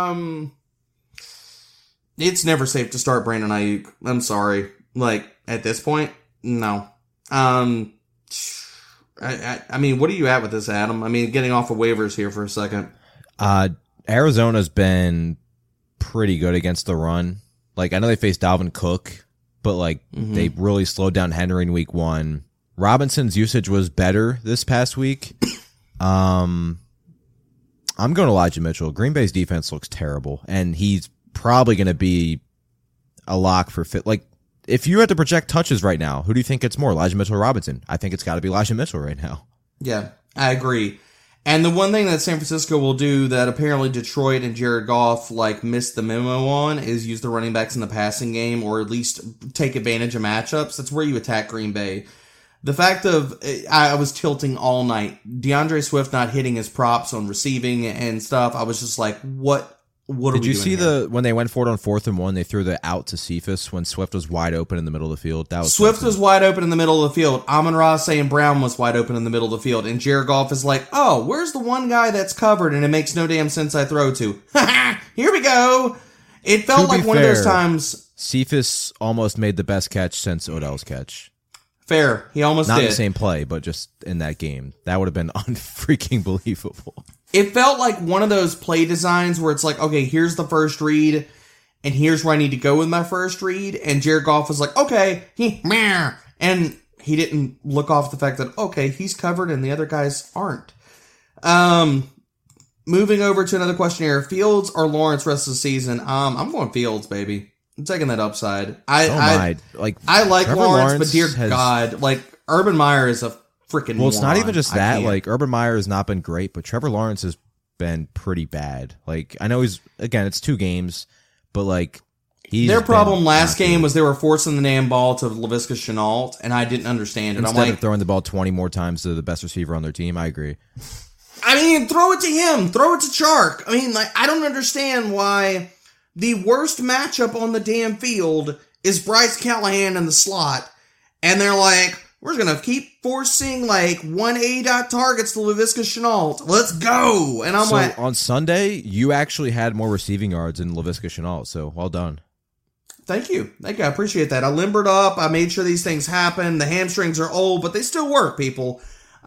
It's never safe to start Brandon Ayuk. I'm sorry. Like, at this point, no. I mean, what are you at with this, Adam? I mean, getting off of waivers here for a second. Arizona's been pretty good against the run. Like, I know they faced Dalvin Cook, but, like, they really slowed down Henry in week 1. Robinson's usage was better this past week. I'm going Elijah Mitchell. Green Bay's defense looks terrible, and he's probably going to be a lock for fit. Like, if you had to project touches right now, who do you think gets more, Elijah Mitchell or Robinson? I think it's got to be Elijah Mitchell right now. Yeah, I agree. And the one thing that San Francisco will do that apparently Detroit and Jared Goff missed the memo on is use the running backs in the passing game, or at least take advantage of matchups. That's where you attack Green Bay. The fact of, I was tilting all night. DeAndre Swift not hitting his props on receiving and stuff. I was just like, what are we doing? Did you see when they went for it on 4th and 1, they threw the out to Cephas when Swift was wide open in the middle of the field? Swift was wide open in the middle of the field. Amon-Ra St. Brown was wide open in the middle of the field. And Jared Goff is like, oh, where's the one guy that's covered and it makes no damn sense I throw to? Here we go. It felt like one of those times. Cephas almost made the best catch since Odell's catch. Fair. He almost did. Not the same play, but just in that game. That would have been unfreaking believable. It felt like one of those play designs where it's like, okay, here's the first read, and here's where I need to go with my first read. And Jared Goff was like, okay, and he didn't look off the fact that, okay, he's covered and the other guys aren't. Moving over to another question here. Fields or Lawrence rest of the season? I'm going Fields, baby. I'm taking that upside. I like Lawrence, but dear God, like, Urban Meyer is a freaking Well, it's moron. not even just that. Like, Urban Meyer has not been great, but Trevor Lawrence has been pretty bad. Like, I know it's 2 games, but like, their problem last game was they were forcing the damn ball to Laviska Shenault, and I didn't understand it. Instead of throwing the ball 20 more times to the best receiver on their team. I agree. I mean, throw it to him. Throw it to Chark. I mean, like, I don't understand why the worst matchup on the damn field is Bryce Callahan in the slot, and they're like, we're going to keep forcing, like, 180 targets to Laviska Shenault. Let's go. And I'm like, on Sunday, you actually had more receiving yards than Laviska Shenault, so well done. Thank you. I appreciate that. I limbered up. I made sure these things happen. The hamstrings are old, but they still work, people.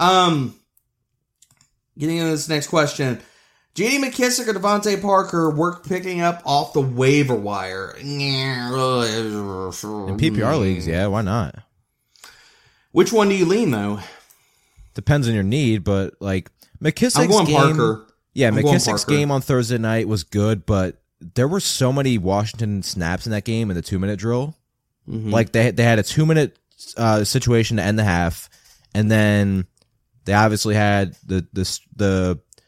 Getting into this next question. J.D. McKissick or Devontae Parker work picking up off the waiver wire? In PPR leagues, yeah, why not? Which one do you lean, though? Depends on your need, but, like, McKissick's I'm going game, Parker. Yeah, McKissick's game on Thursday night was good, but there were so many Washington snaps in that game in the 2-minute drill. Mm-hmm. Like, they had a 2-minute situation to end the half, and then they obviously had the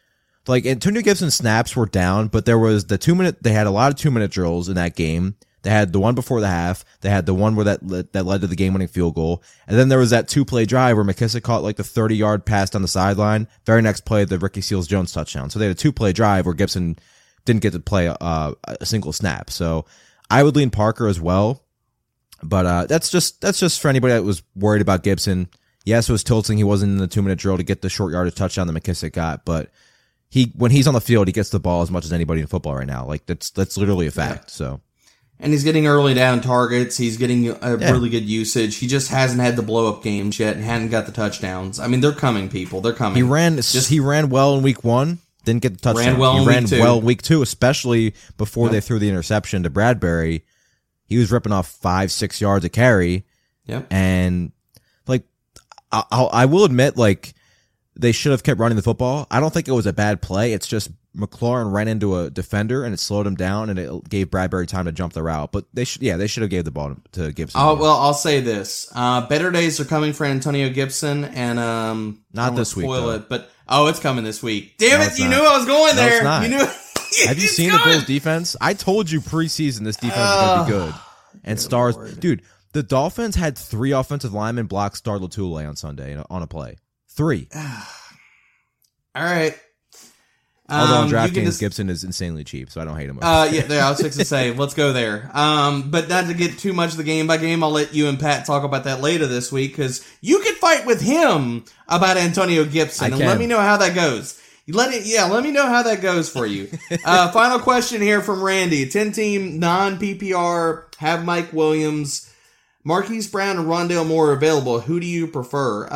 like Antonio Gibson snaps were down, but there was the 2-minute. They had a lot of 2-minute drills in that game. They had the one before the half. They had the one where that led to the game-winning field goal, and then there was that 2-play drive where McKissick caught like the 30-yard pass down the sideline. Very next play, the Ricky Seals-Jones touchdown. So they had a 2-play drive where Gibson didn't get to play a single snap. So I would lean Parker as well, but that's just for anybody that was worried about Gibson. Yes, it was tilting. He wasn't in the 2-minute drill to get the short yardage touchdown that McKissick got, but when he's on the field, he gets the ball as much as anybody in football right now. Like that's literally a fact. So. And he's getting early down targets. He's getting a really good usage. He just hasn't had the blow-up games yet and hadn't got the touchdowns. I mean, they're coming, people. They're coming. He ran well in week 1, didn't get the touchdown. Ran well in week 2, especially before they threw the interception to Bradbury. He was ripping off 5-6 yards a carry. Yep. And, like, I will admit, like, they should have kept running the football. I don't think it was a bad play. It's just McLaurin ran into a defender and it slowed him down and it gave Bradbury time to jump the route. But they should have gave the ball to Gibson. Oh, well, I'll say this. Better days are coming for Antonio Gibson and not this week. Spoil it, but it's coming this week. Damn it, you knew I was going there. It's not. You knew Have you seen the Bills defense? I told you preseason this defense is going to be good. And Stars, dude, the Dolphins had 3 offensive linemen block Star Lotulelei on Sunday on a play. 3. All right. Although on DraftKings, Gibson is insanely cheap, so I don't hate him. I was fixing to say, let's go there. But not to get too much of the game by game, I'll let you and Pat talk about that later this week, because you can fight with him about Antonio Gibson, and let me know how that goes. Let me know how that goes for you. Final question here from Randy. 10-team, non-PPR, have Mike Williams, Marquise Brown, and Rondale Moore available. Who do you prefer?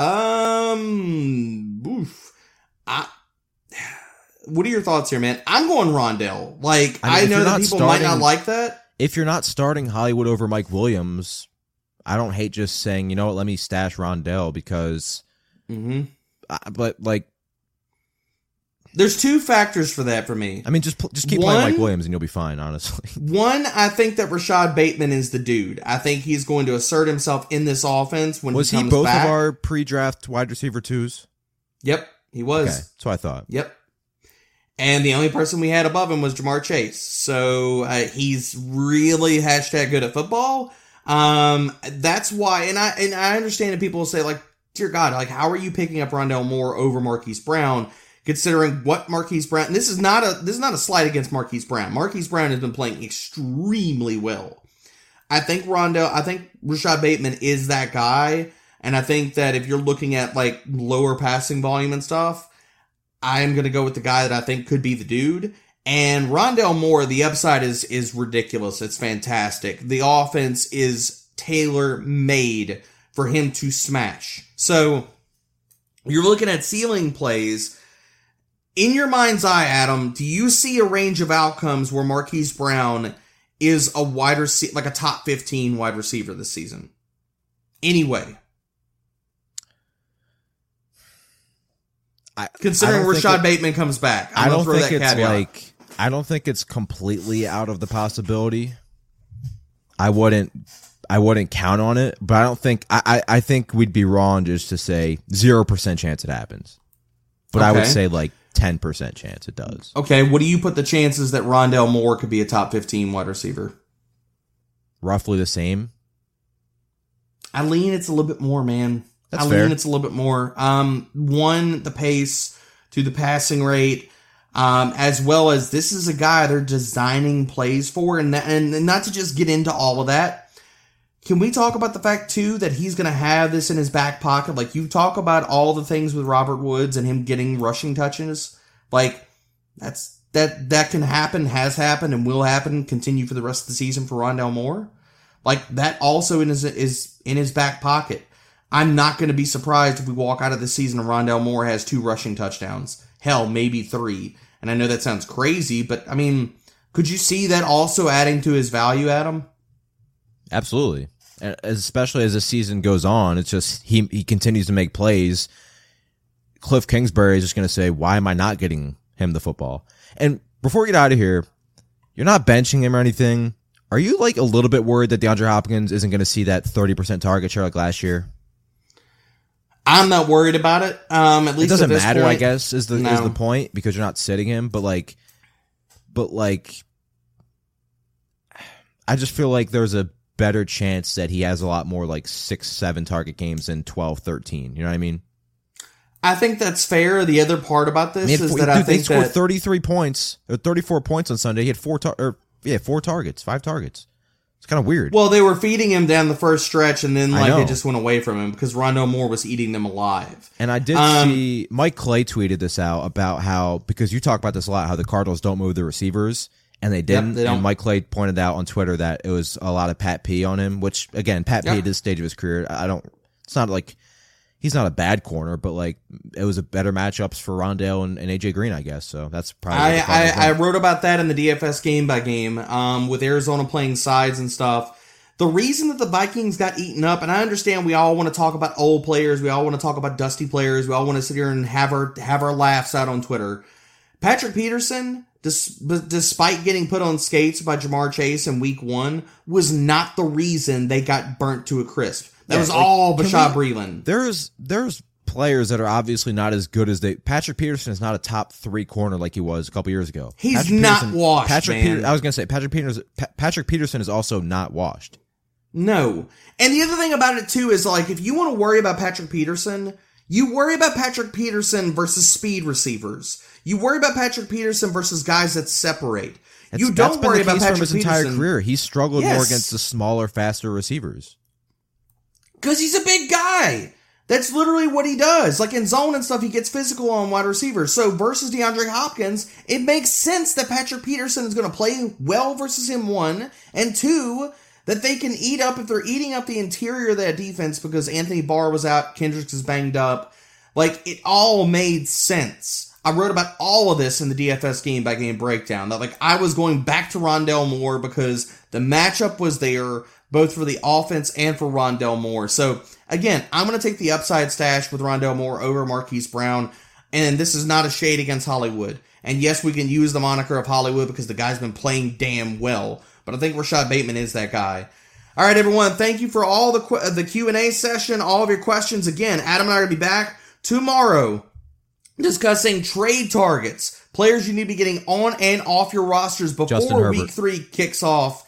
What are your thoughts here, man? I'm going Rondale. Like, I know that people might not like that. If you're not starting Hollywood over Mike Williams, I don't hate just saying, you know what, let me stash Rondale because... but, like... There's 2 factors for that for me. I mean, just keep playing Mike Williams and you'll be fine, honestly. One, I think that Rashad Bateman is the dude. I think he's going to assert himself in this offense when he comes back. Was he both of our pre-draft wide receiver 2s? Yep, he was. Okay, that's what I thought. Yep. And the only person we had above him was Jamar Chase. So he's really #good at football. That's why, and I understand that people will say, like, dear God, like, how are you picking up Rondale Moore over Marquise Brown, considering what Marquise Brown, and this is not a slight against Marquise Brown. Marquise Brown has been playing extremely well. I think Rashad Bateman is that guy, and I think that if you're looking at, like, lower passing volume and stuff, I'm going to go with the guy that I think could be the dude. And Rondale Moore, the upside is ridiculous. It's fantastic. The offense is tailor-made for him to smash. So, you're looking at ceiling plays. In your mind's eye, Adam, do you see a range of outcomes where Marquise Brown is a wide receiver, like a top 15 wide receiver this season? Anyway. Considering Rashad Bateman comes back, I don't think it's completely out of the possibility. I wouldn't count on it, but I don't think I think we'd be wrong just to say 0% chance it happens. But I would say like 10% chance it does. Okay, what do you put the chances that Rondale Moore could be a top 15 wide receiver? Roughly the same. I lean it's a little bit more, man. That's fair. It's a little bit more. 1, the pace, 2, the passing rate, as well as this is a guy they're designing plays for, and not to just get into all of that. Can we talk about the fact too that he's going to have this in his back pocket? Like, you talk about all the things with Robert Woods and him getting rushing touches, like that can happen, has happened, and will happen, continue for the rest of the season for Rondale Moore. Like, that also is in his back pocket. I'm not going to be surprised if we walk out of the season and Rondale Moore has 2 rushing touchdowns. Hell, maybe 3. And I know that sounds crazy, but I mean, could you see that also adding to his value, Adam? Absolutely. And especially as the season goes on, it's just he continues to make plays. Cliff Kingsbury is just going to say, why am I not getting him the football? And before we get out of here, you're not benching him or anything. Are you like a little bit worried that DeAndre Hopkins isn't going to see that 30% target share like last year? I'm not worried about it. At least it doesn't at this matter, point, I guess, is the point, because you're not sitting him. But I just feel like there's a better chance that he has a lot more 6-7 target games than 12-13. You know what I mean? I think that's fair. The other part about this is that I think they scored 33 points or 34 points on Sunday. He had 5 targets. It's kind of weird. Well, they were feeding him down the first stretch, and then they just went away from him because Rondale Moore was eating them alive. And I did see Mike Clay tweeted this out about how, because you talk about this a lot, how the Cardinals don't move the receivers, and they didn't. Yep, and Mike Clay pointed out on Twitter that it was a lot of Pat P on him, which, again, Pat P at this stage of his career, it's not like he's not a bad corner, but it was a better matchups for Rondale and AJ Green, I guess. So that's probably. I wrote about that in the DFS game by game, with Arizona playing sides and stuff. The reason that the Vikings got eaten up, and I understand we all want to talk about old players, we all want to talk about dusty players, we all want to sit here and have our laughs out on Twitter. Patrick Peterson, despite getting put on skates by Jamar Chase in week 1, was not the reason they got burnt to a crisp. That was all Bashaud Breeland. There's players that are obviously not as good as Patrick Peterson is not a top 3 corner like he was a couple years ago. He's not washed, man. I was going to say, Patrick Peterson is also not washed. No. And the other thing about it, too, is if you want to worry about Patrick Peterson, you worry about Patrick Peterson versus speed receivers. You worry about Patrick Peterson versus guys that separate. You don't worry about Patrick Peterson. That's been the case from his entire career. He's struggled more against the smaller, faster receivers. Because he's a big guy. That's literally what he does. In zone and stuff, he gets physical on wide receivers. So versus DeAndre Hopkins, it makes sense that Patrick Peterson is going to play well versus him, 1. And 2, that they can eat up, if they're eating up the interior of that defense because Anthony Barr was out, Kendricks is banged up. It all made sense. I wrote about all of this in the DFS game by game breakdown. That I was going back to Rondale Moore because the matchup was there, both for the offense and for Rondale Moore. So, again, I'm going to take the upside stash with Rondale Moore over Marquise Brown. And this is not a shade against Hollywood. And yes, we can use the moniker of Hollywood because the guy's been playing damn well. But I think Rashad Bateman is that guy. All right, everyone. Thank you for all the Q&A session, all of your questions. Again, Adam and I are going to be back tomorrow discussing trade targets, players you need to be getting on and off your rosters before week 3 kicks off.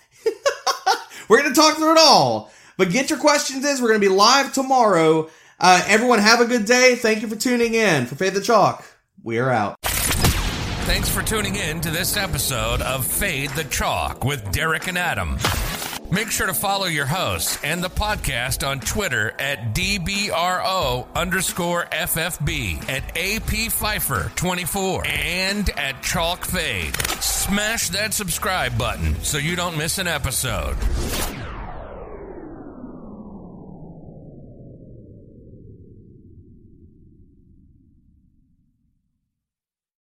We're going to talk through it all. But get your questions in. We're going to be live tomorrow. Everyone have a good day. Thank you for tuning in. For Fade the Chalk, we are out. Thanks for tuning in to this episode of Fade the Chalk with Derek and Adam. Make sure to follow your hosts and the podcast on Twitter at DBRO_FFB, at APPfeiffer24, and at Chalk Fade. Smash that subscribe button so you don't miss an episode.